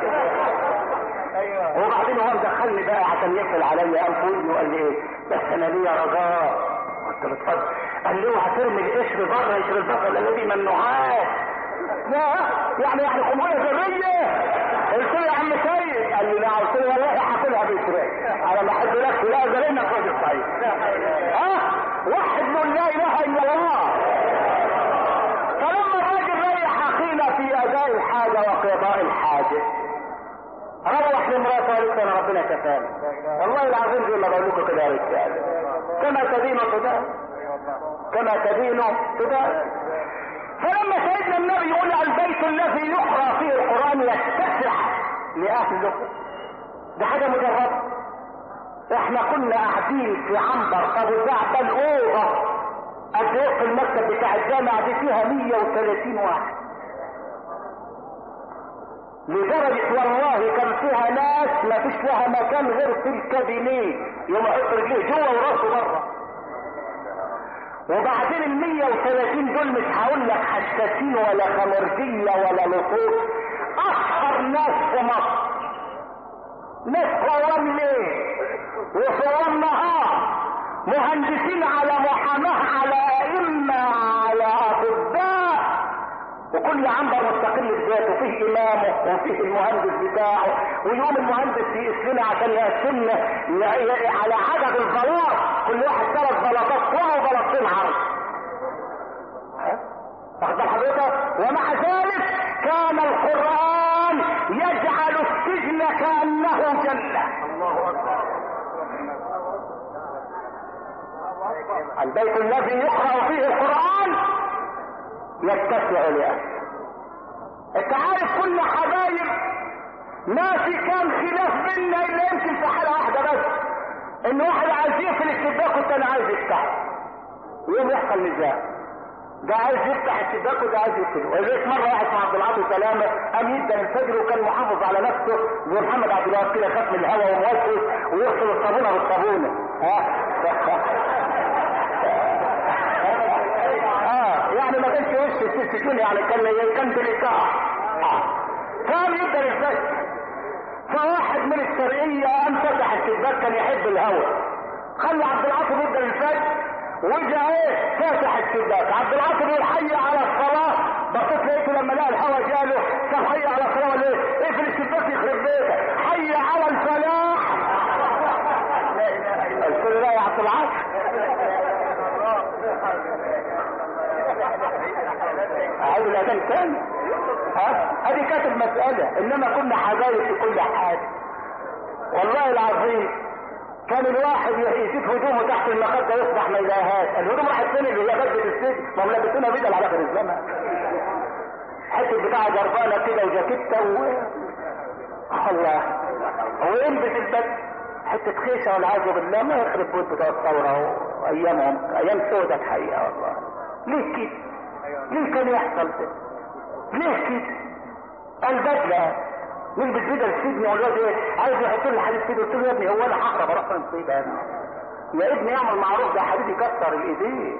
وبعدين هو دخلني بقى عشان يقفل عليا قام في ودني وقال لي ايه بس انا ليا رجاء. قلت له اتفضل. قال لي هترمي القشر بره قشر البقر الذي ممنوعات. لا يعني يعني قنبله ذريه. قلت له يا عم سيد قال لي لا. قلت له والله هاكلها باسرائيل انا ما احب لك لا زلنا راجل طيب اه وحد من لا اله الا الله. فلما الراجل ريح اخينا في اداء الحاجه وقضاء الحاجه روح لمراته قالت انا ربنا كفاني والله العظيم زي ما بقول لكم كده يا رجاله كما تدين تدان كما تدين تدان. فلما سيدنا النبي يقول البيت الذي يقرا فيه القران يتسع لاهله ده حاجه مجرده. احنا كنا قاعدين في عنبر ابو زعبل الاوضه قد ايه في المكتب بتاع الجامعه دي فيها مية وثلاثين واحد لدرجه والله كان فيها ناس ما فيش لها مكان غير في الكابينيه يوم يحط رجليه جوه وراسه بره. وبعدين ال مية وثلاثين دول مش هقول لك حساسين ولا خمرجيه ولا لصوص اشهر ناس في مصر ناس قوام ليل وصوام نهار مهندسين على محاماه على ائمه على اطباء وكل عنبر مستقل بذاته. البيت وفيه امامه وفيه المهندس بتاعه، ويقوم المهندس يقسمنا عشان يقسمنا على عدد البلاط، كل واحد ثلاث بلاطات طول وبلاطين عرض. واخد بال حضرتك؟ ومع ذلك كان القرآن يجعل السجن كأنه جنة. الله اكبر. البيت الذي يقرأ فيه القرآن يتسع لأهله. انت عارف كل حبايب ما في كان خلاف بيننا الا يمكن في حالة واحدة بس، ان واحد عايز يقفل الشباك والتاني عايز يفتح، ويوم يحصل نزاع، ده عايز يفتح الشباك وده عايز يقفله. ولذلك مرة واحد اسمه عبد العاطي سلامة قام يبدا الفجر وكان محافظ على نفسه زي محمد عبد الوهاب كده، خاف من الهواء وموسوس ويغسل الصابونة بالصابونة. ها اه يعني ما كانش وش السجن، يعني كان كان بلقاء. اه كان يبدا الفجر، فواحد من الشرقية قام فتح الشباك، كان يحب الهواء، خلى عبد العاطي يبدا الفجر وجا ايه فاتح الشباك. عبد العاطي بيقول حي على الصلاه، بصيت لقيته لما لقى الهواء جاله قال حي على الصلاه ولا ايه؟ اقفل الشباك يخرب بيتك، حي على الفلاح. لا اله الا الله. قلت له لا يا عبد العاطي، عايز الاذان تاني. ها ادي كانت المساله، انما كنا حبايب في كل حاجه. والله العظيم كان الواحد يشوف هدومه تحت المخده يصبح ما يلاقيهاش، الهدوم راحت فين اللي هي بدله السجن؟ ما هم لابسينها بدل على اخر الزمن، حته بتاع جربانه كده وجاكيته و الله، ويلبس البدل حته خيشه والعياذ بالله. ما يخرب بيت بتوع الثوره وايامهم، ايام سودة الحقيقه والله. ليه كده؟ ليه كان يحصل كده؟ ليه كده؟ البدله نلبس بدل السجن والواد ايه عايز يحط لي حديد كده. قلت له يا ابني هو انا هقرب اروح فين مصيبه يا ابني؟ يا ابني اعمل معروف، ده حديد يكسر الايدين.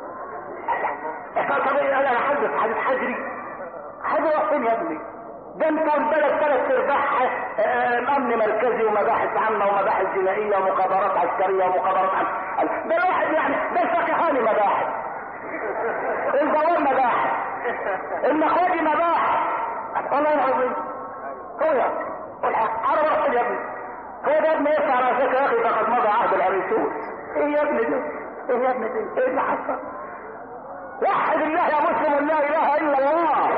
طب انا انا حدث حديد حجري، حاجه راح فين يا ابني؟ ده انتوا البلد ثلاث ارباعها امن مركزي ومباحث عامه ومباحث جنائيه ومخابرات عسكريه ومخابرات عامه. ده الواحد يعني ده الفكهاني مباحث، البواب مباحث، المخاجي مباحث. والله العظيم هو يا على رأس يا ابني، هو ده ابني يسعى رأسك يا اخي فقد مضى عهد العريسوس. ايه يا ابني ده؟ ايه يا ابني ده؟ ايه اللي حصل؟ وحد الله يا مسلم، لا اله الا الله،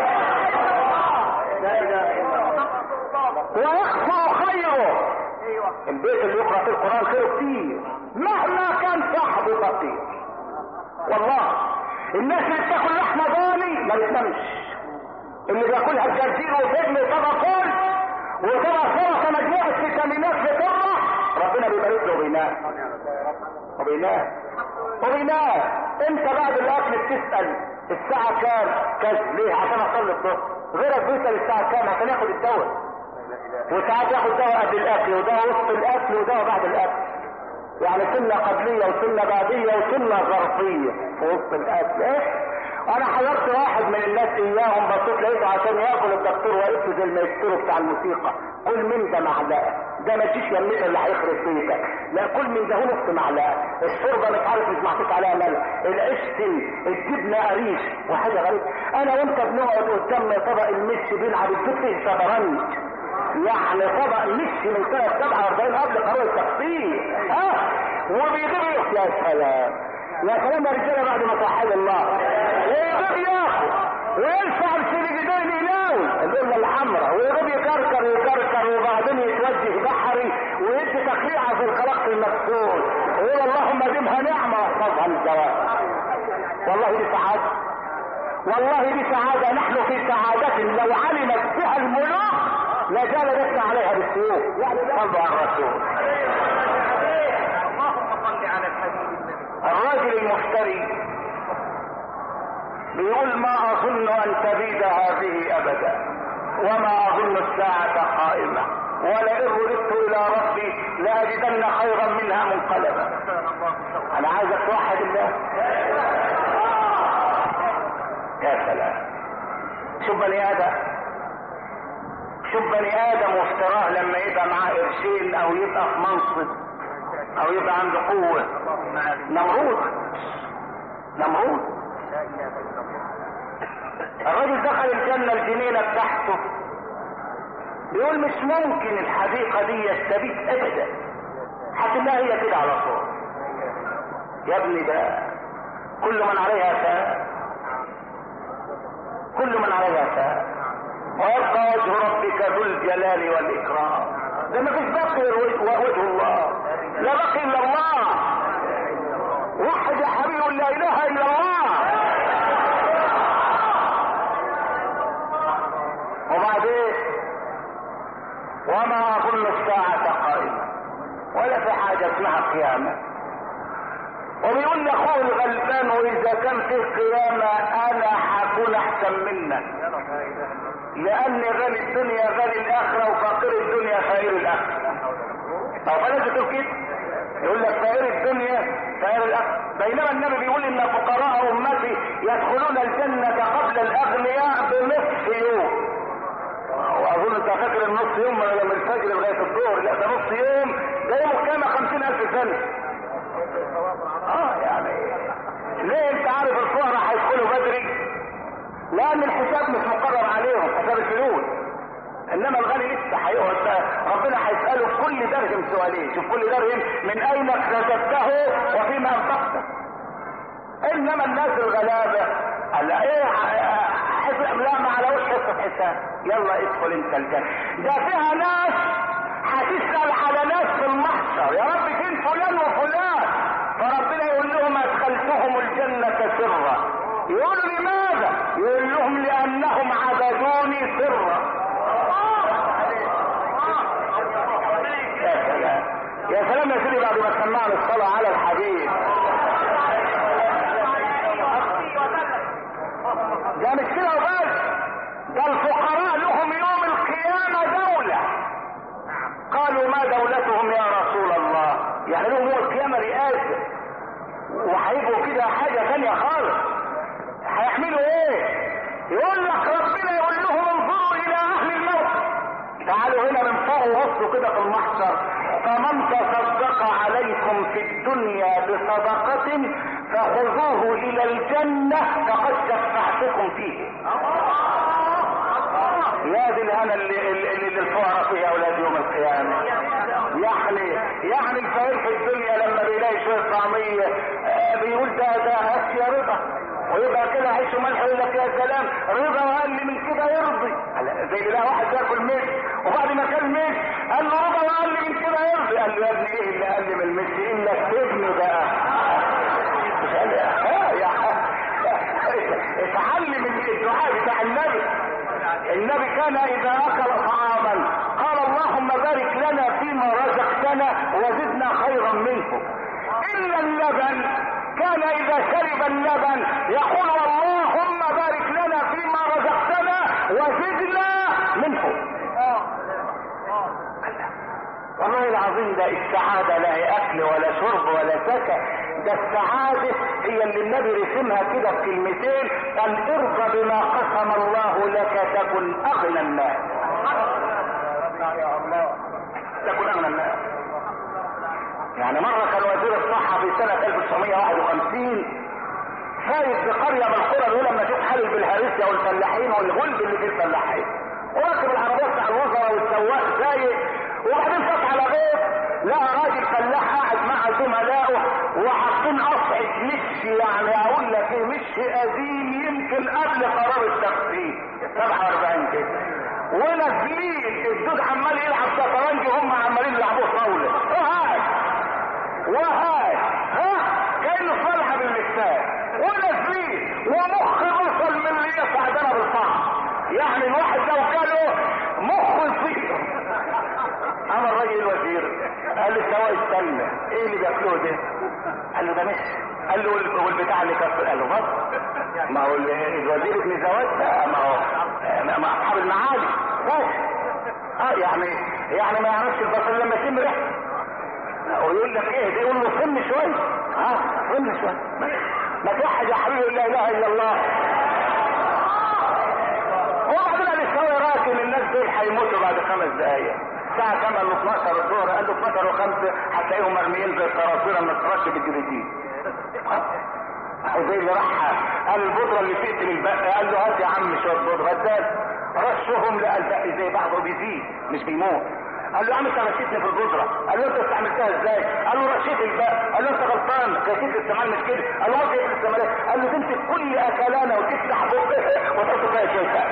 لا اله الا الله، ويخفى خيره. البيت اللي يقرأ في القرآن خيره كتير مهما كان صاحبه فقير. والله الناس اللي بتاكل لحمه ضاني ما بتنامش، اللي بياكلها الجرجير وفجل وطبع فول وطبع سلطه مجموعه فيتامينات في طبع، ربنا بيبارك له وبينام وبينام وبينام. انت بعد الاكل بتسال الساعه كام؟ كذا ليه؟ عشان اصلي الظهر. غيرك بيسال الساعه كام عشان ياخد الدواء، وساعات ياخد دواء قبل الاكل ودواء وسط الاكل ودواء بعد الاكل، يعني سنه قبليه وسنه بعديه وسنه ظرفيه في وسط الاكل. ايه انا حضرت واحد من الناس اياهم، بصيت لقيته عشان ياكل الدكتور واقف زي المايسترو بتاع الموسيقى، كل من ده معلقه، ده ما تجيش يمك اللي هيخرب بيتك، لا كل من ده نص معلقه، الشوربه مش عارف مش محطوط عليها ملح، العيش سن، الجبنه قريش وحاجه غريبه. انا وانت بنقعد قدام طبق المش بيلعب الدفء شطرنج، يعني طبق مش من سنه سبعة واربعين قبل قرار التخطيط. ها وبيجيب يا سلام يا سلام يا رجاله بعد ما توحد الله، ويجيب ياخد ويرفع السجدين يناول القله الحمراء، ويجيب يكركر يكركر وبعدين يتوجه بحري ويدي تقليعه في الخلق المكسور ويقول اللهم دمها نعمه واحفظها للزواج. والله دي سعاده، والله دي سعاده، نحن في سعاده لو علمت بها الملوك لجالدتنا عليها بالسيوف. صلوا على الرسول. اللهم صل على الحبيب. الراجل المفتري بيقول ما اظن ان تبيد هذه ابدا، وما اظن الساعة قائمة، ولئن رددت الى ربي لاجدن خيرا منها منقلبا. انا عايزك توحد الله. يا سلام، شوف بني ادم، شوف بني ادم وافتراه لما يبقى معاه قرشين او يبقى في منصب او يبقى عنده قوة. نمرود، نمرود الراجل دخل الجنة الجنينة بتاعته، بيقول مش ممكن الحديقة دي تبيت ابدا، هتلاقيها هي كده على طول. يا ابني ده كل من عليها فان، كل من عليها فان، ويبقى وجه ربك ذو الجلال والاكرام. ده ما فيش باقي وجه الله، لا باقي الا الله. وحد يا حبيبي لا اله الا الله. وبعدين وما اظن الساعة قائمة ولا في حاجة اسمها قيامة. وبيقول لاخوه الغلبان واذا كان في قيامة انا هكون احسن منك، لان غني الدنيا غني الاخرة وفقير الدنيا فقير الاخرة. طب فلازم تقول كده، يقول لك فقير الدنيا فقير الاخرة، بينما النبي بيقول ان فقراء امتي يدخلون الجنة قبل الاغنياء بنصف يوم. واظن انت فاكر النص يوم من الفجر لغايه الظهر، لا ده نص يوم، ده يوم القيامه خمسين الف سنه. اه يعني ليه؟ انت عارف الفقراء هيدخلوا بدري لان الحساب مش مقرر عليهم، حساب الفلوس. انما الغني لسه هيقعد، ربنا هيساله في كل درهم سؤالين، شوف كل درهم من اين اكتسبته وفيما انفقته. انما الناس الغلابه قال ايه حسب، لا ما على وش حسب حساب، يلا ادخل انت الجنه. ده فيها ناس هتسال على ناس في المحشر، يا رب فين فلان وفلان؟ فربنا يقول لهم ادخلتهم الجنه سرا. يقولوا لماذا؟ يقول لهم لانهم عبدوني سرا. يا سلام يا سلام يا سيدي، بعد ما سمعنا الصلاه على الحبيب. ده مش كده وبس، ده الفقراء لهم يوم القيامة دولة. قالوا ما دولتهم يا رسول الله؟ يعني لهم يوم القيامة رئاسة، وهيبقوا كده حاجة ثانية خالص. هيعملوا ايه؟ يقول لك ربنا يقول لهم انظروا الى اهل الموت، تعالوا هنا من فوق وبصوا كده في المحشر، فمن تصدق عليكم في الدنيا بصدقة فخذوه الى الجنة فقد شفعتكم فيه. يا دي الهنا اللي, اللي للفقراء فيها اولاد يوم القيامة. يعني يعني الفقير في الدنيا لما بيلاقي شوية طعمية آه بيقول ده ده هات يا رضا، ويبقى كده عيش وملح يقول لك يا سلام رضا، واقل من كده يرضي. زي لا واحد ياكل مش وبعد ما كان مش قال له رضا واقل من كده يرضي، قال له يا ابني ايه اللي اقل من المش الا السجن بقى. اتعلم الدعاء بتاع النبي. النبي كان اذا اكل طعاما قال اللهم بارك لنا فيما رزقتنا وزدنا خيرا منه. الا اللبن كان اذا شرب اللبن يقول اللهم بارك لنا فيما رزقتنا وزدنا منه. والله العظيم ده السعادة لا هي اكل ولا شرب ولا سكن، ده السعادة هي اللي النبي رسمها كده في كلمتين، قال ارضى بما قسم الله لك تكن اغنى الناس. تكن اغنى الناس. يعني مرة كان وزير الصحة في سنة ألف وتسعمية واحد وخمسين فايت بقرية من القرى دول لما شوف حال بالهرسية والفلاحين والغلب اللي في الفلاحين، وراكب العربية بتاع الوزراء والسواق سايق، وبعدين فات على غير لقى راجل فلاح قاعد مع زملائه وحاطين قطعة مشي، يعني اقول لك ايه، مشي قديم يمكن قبل قرار التخفيف سبعة واربعين كده، ونازلين الدود عمال يلعب شطرنج وهم عمالين يلعبوه طاولة، وهاي وهاي ها كأنه صالحة بالمثال، ونازلين ومخ وصل من اللي يسعدنا بالطعم، يعني الواحد لو كانوا مخ يصير. اما الراجل الوزير قال له السواق استنى، ايه اللي بياكلوه ده؟ قال له ده مش، قال له والبتاع اللي كسر، قال له بص ما هو الوزير ابن زواج ده، ما هو ما اصحاب المعالي بس اه يعني يعني ما يعرفش البصل لما يشم ريحته ويقول لك ايه ده، يقول له صم شويه اه صم شويه، ما توحد يا حبيبي لا اله الا الله. وبعدين قال السواق راكن الناس دول هيموتوا بعد خمس دقايق. الساعة كام؟ قال له اتناشر الظهر، قال له اتناشر وخمسة هتلاقيهم مرميين زي الصراصير لما ترش بالجريدين. وزي اللي راح قال البودره اللي تقتل البق، قال له هات يا عم شويه بودره، اداله رشهم لقى البق زي بعضه بيزيد مش بيموت. قال له يا عم انت رشيتني في البودره، قال له انت استعملتها ازاي؟ قال له رشيت البق، قال له انت غلطان كيفيه الاستعمال مش كده، قال له كيف الاستعمال؟ قال له تمسك كل اكلانه وتفتح بقها وتحط فيها شويه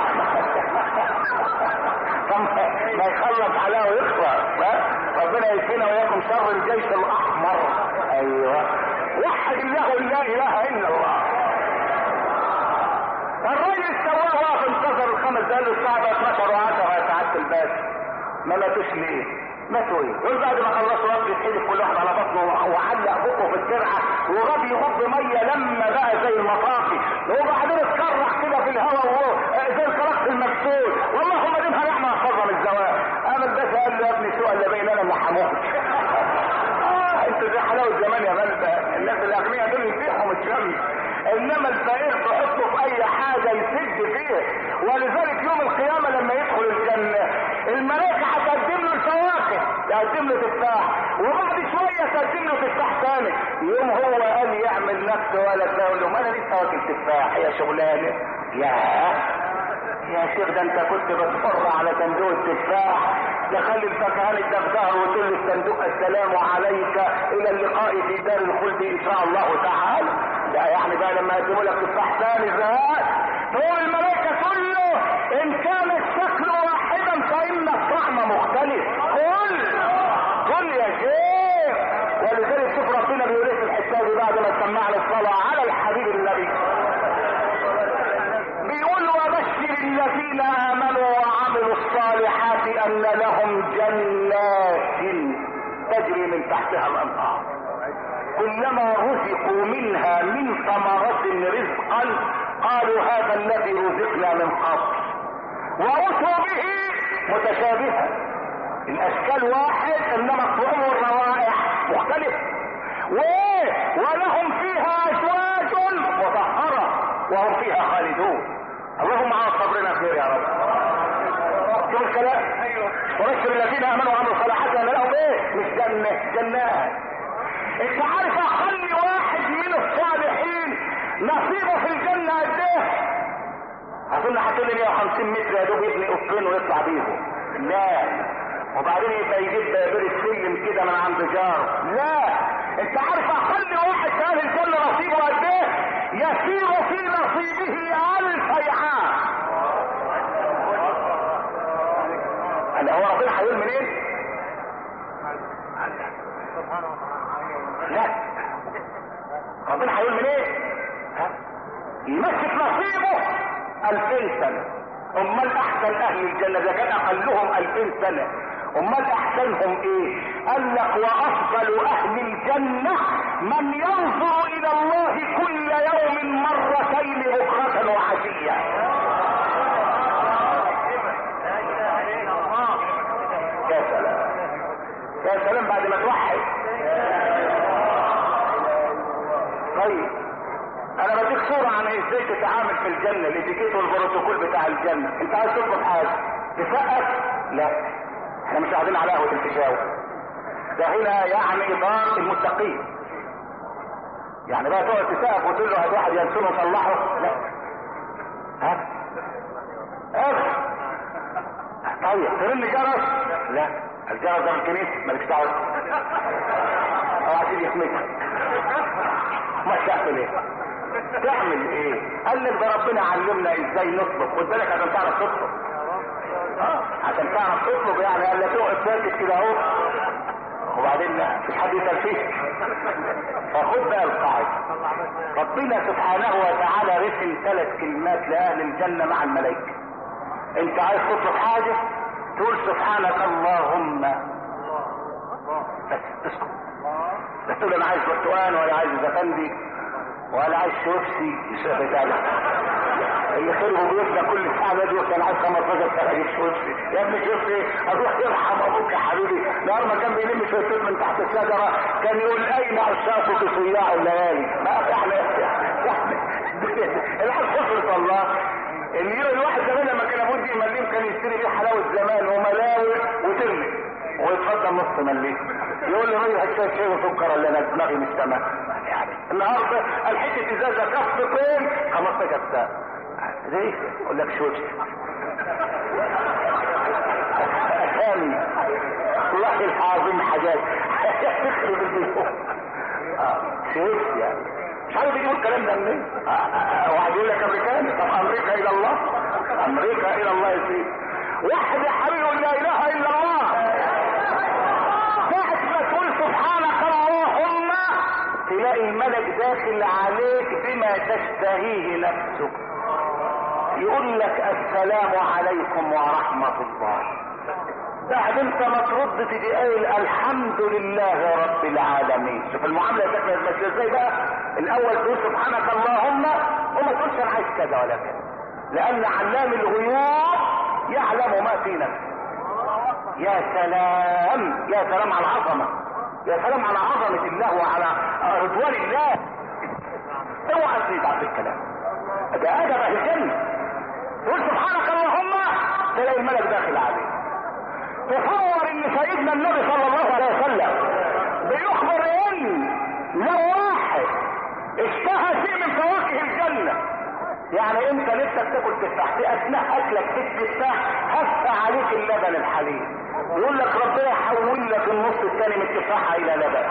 ما يخلص عليها ويخلص. ربنا يكفينا وياكم شر الجيش الاحمر. ايوه وحد الله لا اله الا الله. الراجل سواه واقف انتظر الخمس دقايق الساعه اتناشر وعشرة يا سعاده الباشا، ما ماتوش ليه؟ ماتوا ايه؟ دول بعد ما خلصوا وقت يتحدف كل واحد على بطنه وعلق بقه في الترعه وغاب يغض ميه لما بقى زي المطافي، وبعدين اتكرع كده في الهواء زي الكرخ المكسور، والله ما ديمها نعمه حفظها من الزواج. قام الباشا قال له يا ابني سوء اللي بيننا اللي حموت. اه انت زي حلاوه زمان يا ملبى، الناس الاغنياء دول يبيعهم الشمس، انما الفقير تحطه في اي حاجه يسد فيه. ولذلك يوم القيامه لما يدخل الجنه الملائكه هتقدم له الفواكه، تقدم له تفاح وبعد شويه تقدم له تفاح ثاني، يوم هو قال يعمل نفسه ولا تقول له ما انا لسه واكل تفاح يا شغلانه. يا يا شيخ ده انت كنت بتفر على صندوق التفاح، تخلي الفكهان الدغدغه وتقول للصندوق السلام عليك الى اللقاء في دار الخلد ان شاء الله تعالى. ده يعني بقى لما يقدموا لك تفاح ثاني زهق تقول الملائكه تقول له ان كان الشكل واحدا فان الطعم مختلف. قل قل يا شيخ. ولذلك شوف ربنا بيقول ايه في الحساب بعد ما سمعنا الصلاه على الحبيب النبي، بيقول وبشر الذين امنوا وعملوا الصالحات ان لهم جنات تجري من تحتها الانهار كلما رزقوا منها من ثمرة رزقا قالوا هذا الذي رزقنا من قبل وأتوا به متشابها، الاشكال واحد انما الطعم والروائح مختلف. ولهم فيها ازواج مطهرة وهم فيها خالدون. اللهم على صبرنا خير يا رب. شوف الكلام. ورشد الذين امنوا وعملوا الصالحات ان لهم ايه؟ مش جنة، جنات. انت عارف اخلي واحد من الصالحين نصيبه في الجنة قد ايه؟ اظن هتقول لي مية وخمسين متر يا دوب يبني قطين ويطلع بيهم. لا. وبعدين يبقى يجيب بابير السلم كده من عند جار. لا. انت عارف اخلي واحد في اهل الجنة نصيبه قد ايه؟ يسير في نصيبه الف عام. انا هو ربنا هيقول منين؟ لا ربنا هيقول منين؟ ها؟ يمسك نصيبه الفين سنة. امال احسن اهل الجنة اذا كان اقلهم الفين سنة امال احسنهم ايه؟ قال لك وافضل اهل الجنة من ينظر الى الله كل يوم مرتين بكرة وعشية. يا سلام يا سلام بعد ما توحد. طيب انا بديك صورة عن ازاي تتعامل في الجنة، الاتيكيت والبروتوكول بتاع الجنة. انت عايز تطلب حاجة تسقف؟ لا احنا مش قاعدين على قهوة الفيشاوي، ده هنا يعني دار المتقين. يعني بقى تقعد تسقف وتقول له هات واحد ينسونه وصلحه؟ لا. ها اخ طيب ترن جرس؟ لا الجرس ده من الكنيسة مالكش دعوة. اه عشان يسمعك ما تعمل ايه؟ تعمل ايه؟ قال لك ده ربنا علمنا ازاي نطلب. خد بالك عشان تعرف تطلب. اه عشان تعرف تطلب يعني قال لك تقعد ساكت كده اهو وبعدين مش حد يسال فيك. فخد بقى القاعده. ربنا سبحانه وتعالى رسم ثلاث كلمات لاهل الجنه مع الملائكه. انت عايز تطلب حاجه تقول سبحانك اللهم بس اسكت. لا تقول انا عايز برتقان ولا عايز زفندي ولا عايز شوفسي يشوف بتاعنا اللي خيره بيفضل كل ساعه بدوك انا عايز خمستاشر سنه اجيب شوفسي. يا ابني شوفسي اروح يرحم ابوك يا حبيبي. نهار ما كان بيلم شويه من تحت الشجره كان يقول اين اشرافك صياع الليالي. ما احنا احنا العيال خسرت الله. اللي الواحد زمان لما كان ابوه دي مليم كان يشتري بيه حلاوه زمان وملاوي وترمي ويتفضل نص مليم. يقول لي رايح شويه شاي وسكر ولا انا دماغي مش تمام. يعني النهارده الحته ازازه كفتين خمستاشر ساعه ليه؟ اقول لك شوش ثاني والله العظيم حاجات تخرب البيوت اه شوش يعني مش عارف يجيبوا الكلام ده منين. واحد يقول لك امريكاني، طب امريكا الى الله، امريكا الى الله يا سيدي. واحد يا حبيبي لا اله الا الله ساعة ما تقول سبحانك اللهم تلاقي الملك داخل عليك بما تشتهيه نفسك، يقول لك السلام عليكم ورحمة الله. بعد انت ما ترد تجي قايل الحمد لله رب العالمين. شوف المعامله شكلها ماشيه ازاي بقى. الاول تقول سبحانك اللهم وما تقولش انا عايز كذا ولا كذا، لان علام الغيوب يعلم ما في نفسك. يا سلام يا سلام على العظمه، يا سلام على عظمه الله وعلى رضوان الله. اوعى تزيد على الكلام ده ادب اهل الجنه. تقول سبحانك اللهم تلاقي الملك داخل عليك. تصور ان سيدنا النبي صلى الله عليه وسلم بيخبر ان لو واحد اشتهى شيء من فواكه الجنه، يعني انت نفسك تاكل تفاح، في اثناء اكلك في التفاح هف عليك اللبن الحليب، يقول لك ربنا يحول لك النص الثاني من التفاحه الى لبن.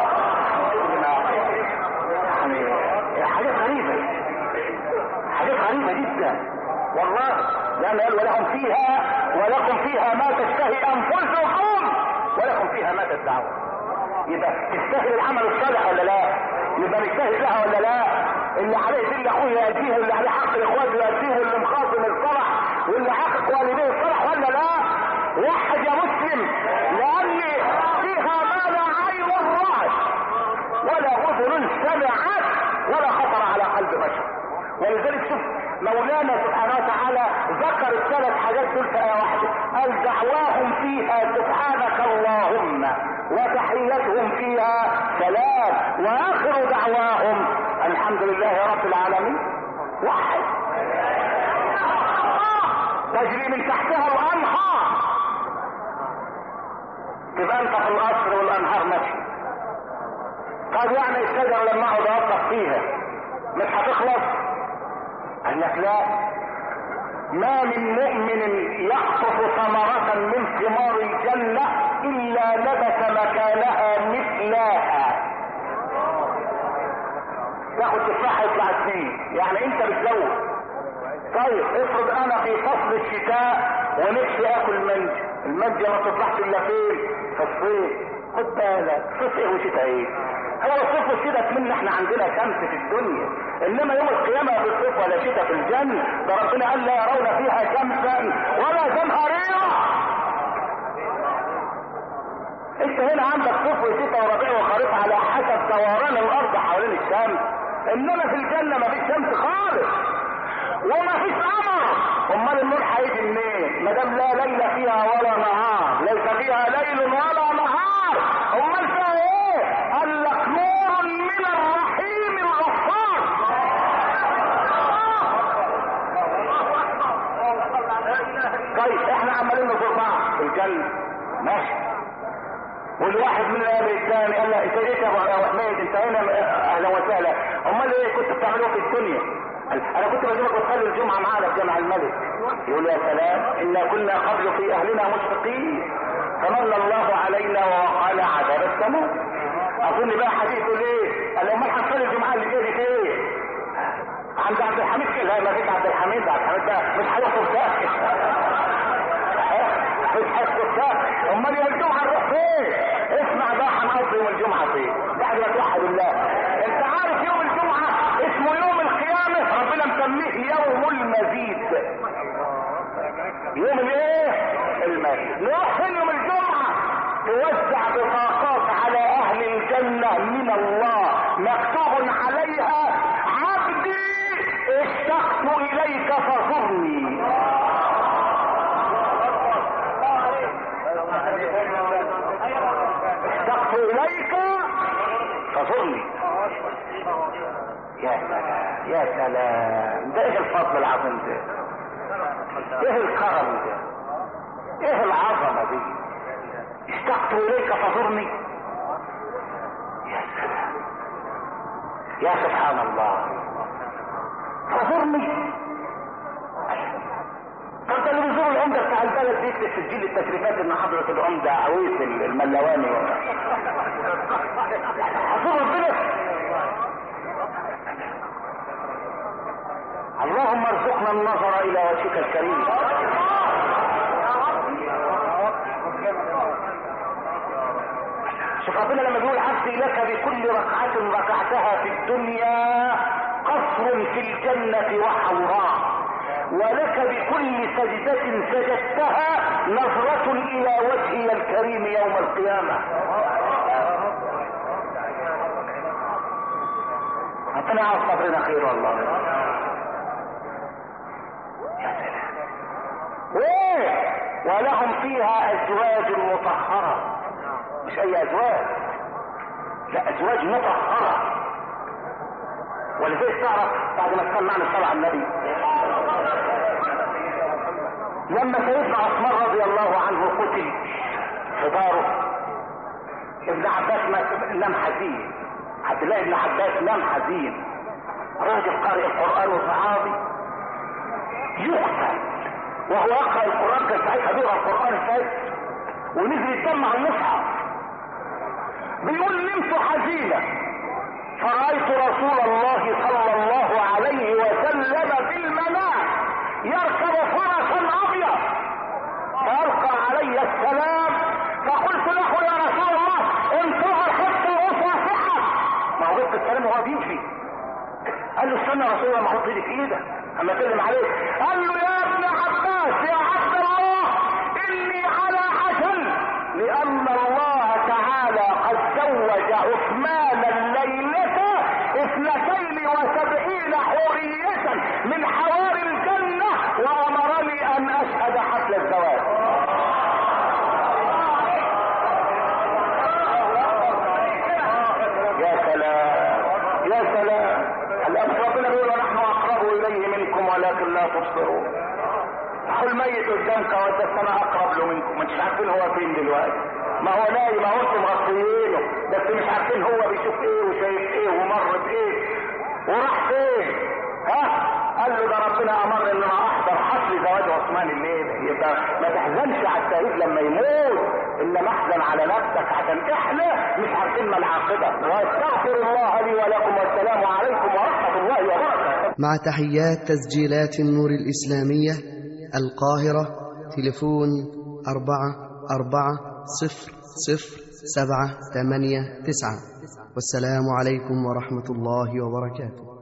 يعني حاجات غريبه، حاجات غريبه جدا والله. لأن قال ولهم فيها ولكم فيها ما تشتهي أنفسكم ولكم فيها ما تدعون. يبقى تستاهل العمل الصالح ولا لا؟ يبقى نجتهد لها ولا لا؟ اللي عليه دين اخوه يأتيه، واللي عليه حق الاخوات يأتيه، واللي مخاصم الصلح واللي حقق والديه الصلح ولا لا؟ وحد يا مسلم، لأن فيها ما لا عين رأت ولا أذن سمعت ولا خطر على قلب بشر. ولذلك شوف مولانا سبحانه وتعالى ذكر الثلاث حاجات دول في آية واحدة، قال دعواهم فيها سبحانك اللهم وتحيتهم فيها سلام وآخر دعواهم الحمد لله رب العالمين. واحد تجري من تحتها الأنهار، تبقى انت في القصر والأنهار ماشي. قال يعني الشجرة لما اقعد اوقف فيها مش هتخلص؟ قال لك لا، ما من مؤمن يقطف ثمرة من ثمار الجنة الا لبس مكانها مثلها. تاخد تفاحة يطلع اثنين، يعني انت بتزود. طيب افرض انا في فصل الشتاء ونفسي اكل منج، المنجة ما تطلعش الا فين؟ في الصيف. خد بالك صيف ايه وشتاء ايه؟ هو الصيف والشتاء من احنا عندنا شمس في الدنيا، انما يوم القيامة بالصيف ولا شتاء في الجنة. ده ربنا قال لا يرون فيها شمسا ولا زمهريرا. انت هنا عندك صيف وشتاء وربيع وخريف على حسب دوران الارض حوالين الشمس، انما في الجنة ما فيش شمس خالص وما فيش قمر. امال النور هيجي منين ما دام لا ليل فيها ولا نهار؟ ليس فيها ليل ولا نهار، امال فيها ايه؟ قال لك نور من الرحيم الغفار. طيب احنا عمالين نزور بعض في الجنة ماشي، والواحد من الثاني قال لا انت ايه يا ابو حميد انت هنا اهلا وسهلا، امال ايه كنت بتعملوه في الدنيا؟ انا كنت بجيبك وتصلي الجمعه معانا في جامع الملك. يقول يا سلام انا كنا قبل في اهلنا مشفقين فمن الله علينا ووقانا عذاب السماء. اظن بقى حديثه ليه؟ قال امال هنصلي الجمعه اللي جايه دي ايه؟ عند عبد الحميد كده. لا ما فيش عبد الحميد، عبد الحميد ده مش هيخطب ساكت مش هيخطب ساكت. امال يا الجمعه نروح فين؟ اسمع بقى هنقضي يوم الجمعه فين بعد ما توحد الله. انت عارف يوم الجمعه اسمه يوم القيامه، ربنا مسميه يوم المزيد. يوم الايه؟ المزيد. نروح فين يوم الجمعه؟ توزع بطاقات على اهل الجنه من الله مكتوب عليها عبدي اشتقت اليك فزرني. اشتقت اليك فزرني. يا سلام يا سلام، ده ايه الفضل العظيم ده؟ ايه الكرم ده؟ ايه العظمه دي؟ اشتقت اليك فزرني. يا سلام يا سبحان الله. فزرني. فانت اللي بيزور العمدة بتاع البلد دي في تسجيل التشريفات ان حضرة العمدة عويس الملواني حضور ربنا. اللهم ارزقنا النظر الى وجهك الكريم. شوف ربنا لما بيقول عبدي لك بكل ركعة ركعتها في الدنيا قصر في الجنة وحوراء، ولك بكل سجدة سجدتها نظرة الى وجهي الكريم يوم القيامة. ربنا يعوض صبرنا خير والله. يا سلام. ايه ولهم فيها ازواج مطهرة، مش اي ازواج، لا ازواج مطهرة. ولذلك تعرف بعد ما كان معنا الصلاة على النبي لما سيدنا عثمان رضي الله عنه قتل في داره، ابن عباس نام حزين، عبد الله بن عباس نام حزين، راجل قارئ القرآن وصحابي يقتل وهو يقرأ القرآن، كان ساعتها بيقرأ القرآن الفجر ونزل يتجمع المصحف، بيقول نمت حزينة فرأيت رسول الله صلى الله عليه وسلم بالمنام يركب فرسا أبيض فألقى علي السلام، فقلت له يا رسول الله انتظر حتى أصافحك. ما هو قلت السلام وهو بيمشي، قال له استنى يا رسول الله ما احط ايدي في ايدك اما اسلم عليك. قال له يا ابن عباس يا عبد الله اني على عجل، لان الله تعالى قد زوج عثمان الليلة اثنتين وسبعين حورية من حواري الجنة وامرني ان اشهد حفل الزواج. يا سلام يا سلام. الأمس ربنا بيقول ونحن أقرب إليه منكم ولكن لا تبصرون. حل ميت قدامك وانت السنة أقرب له منكم، ما انتش عارفين هو فين دلوقتي، ما هو نايم، ما هو انتم مغطيينه بس مش عارفين هو بيشوف ايه وشايف ايه ومر بايه وراح فين. ها قال له ده ربنا امر ان انا احضر حفل زواج عثمان الليله، يبقى ما تحزنش على الشهيد لما يموت، انما احزن على نفسك عشان احنا مش عارفين ما العاقبه. واستغفر الله لي ولكم والسلام عليكم ورحمه الله وبركاته. مع تحيات تسجيلات النور الإسلامية القاهرة، تليفون أربعة أربعة صفر صفر سبعة ثمانية تسعة. والسلام عليكم ورحمة الله وبركاته.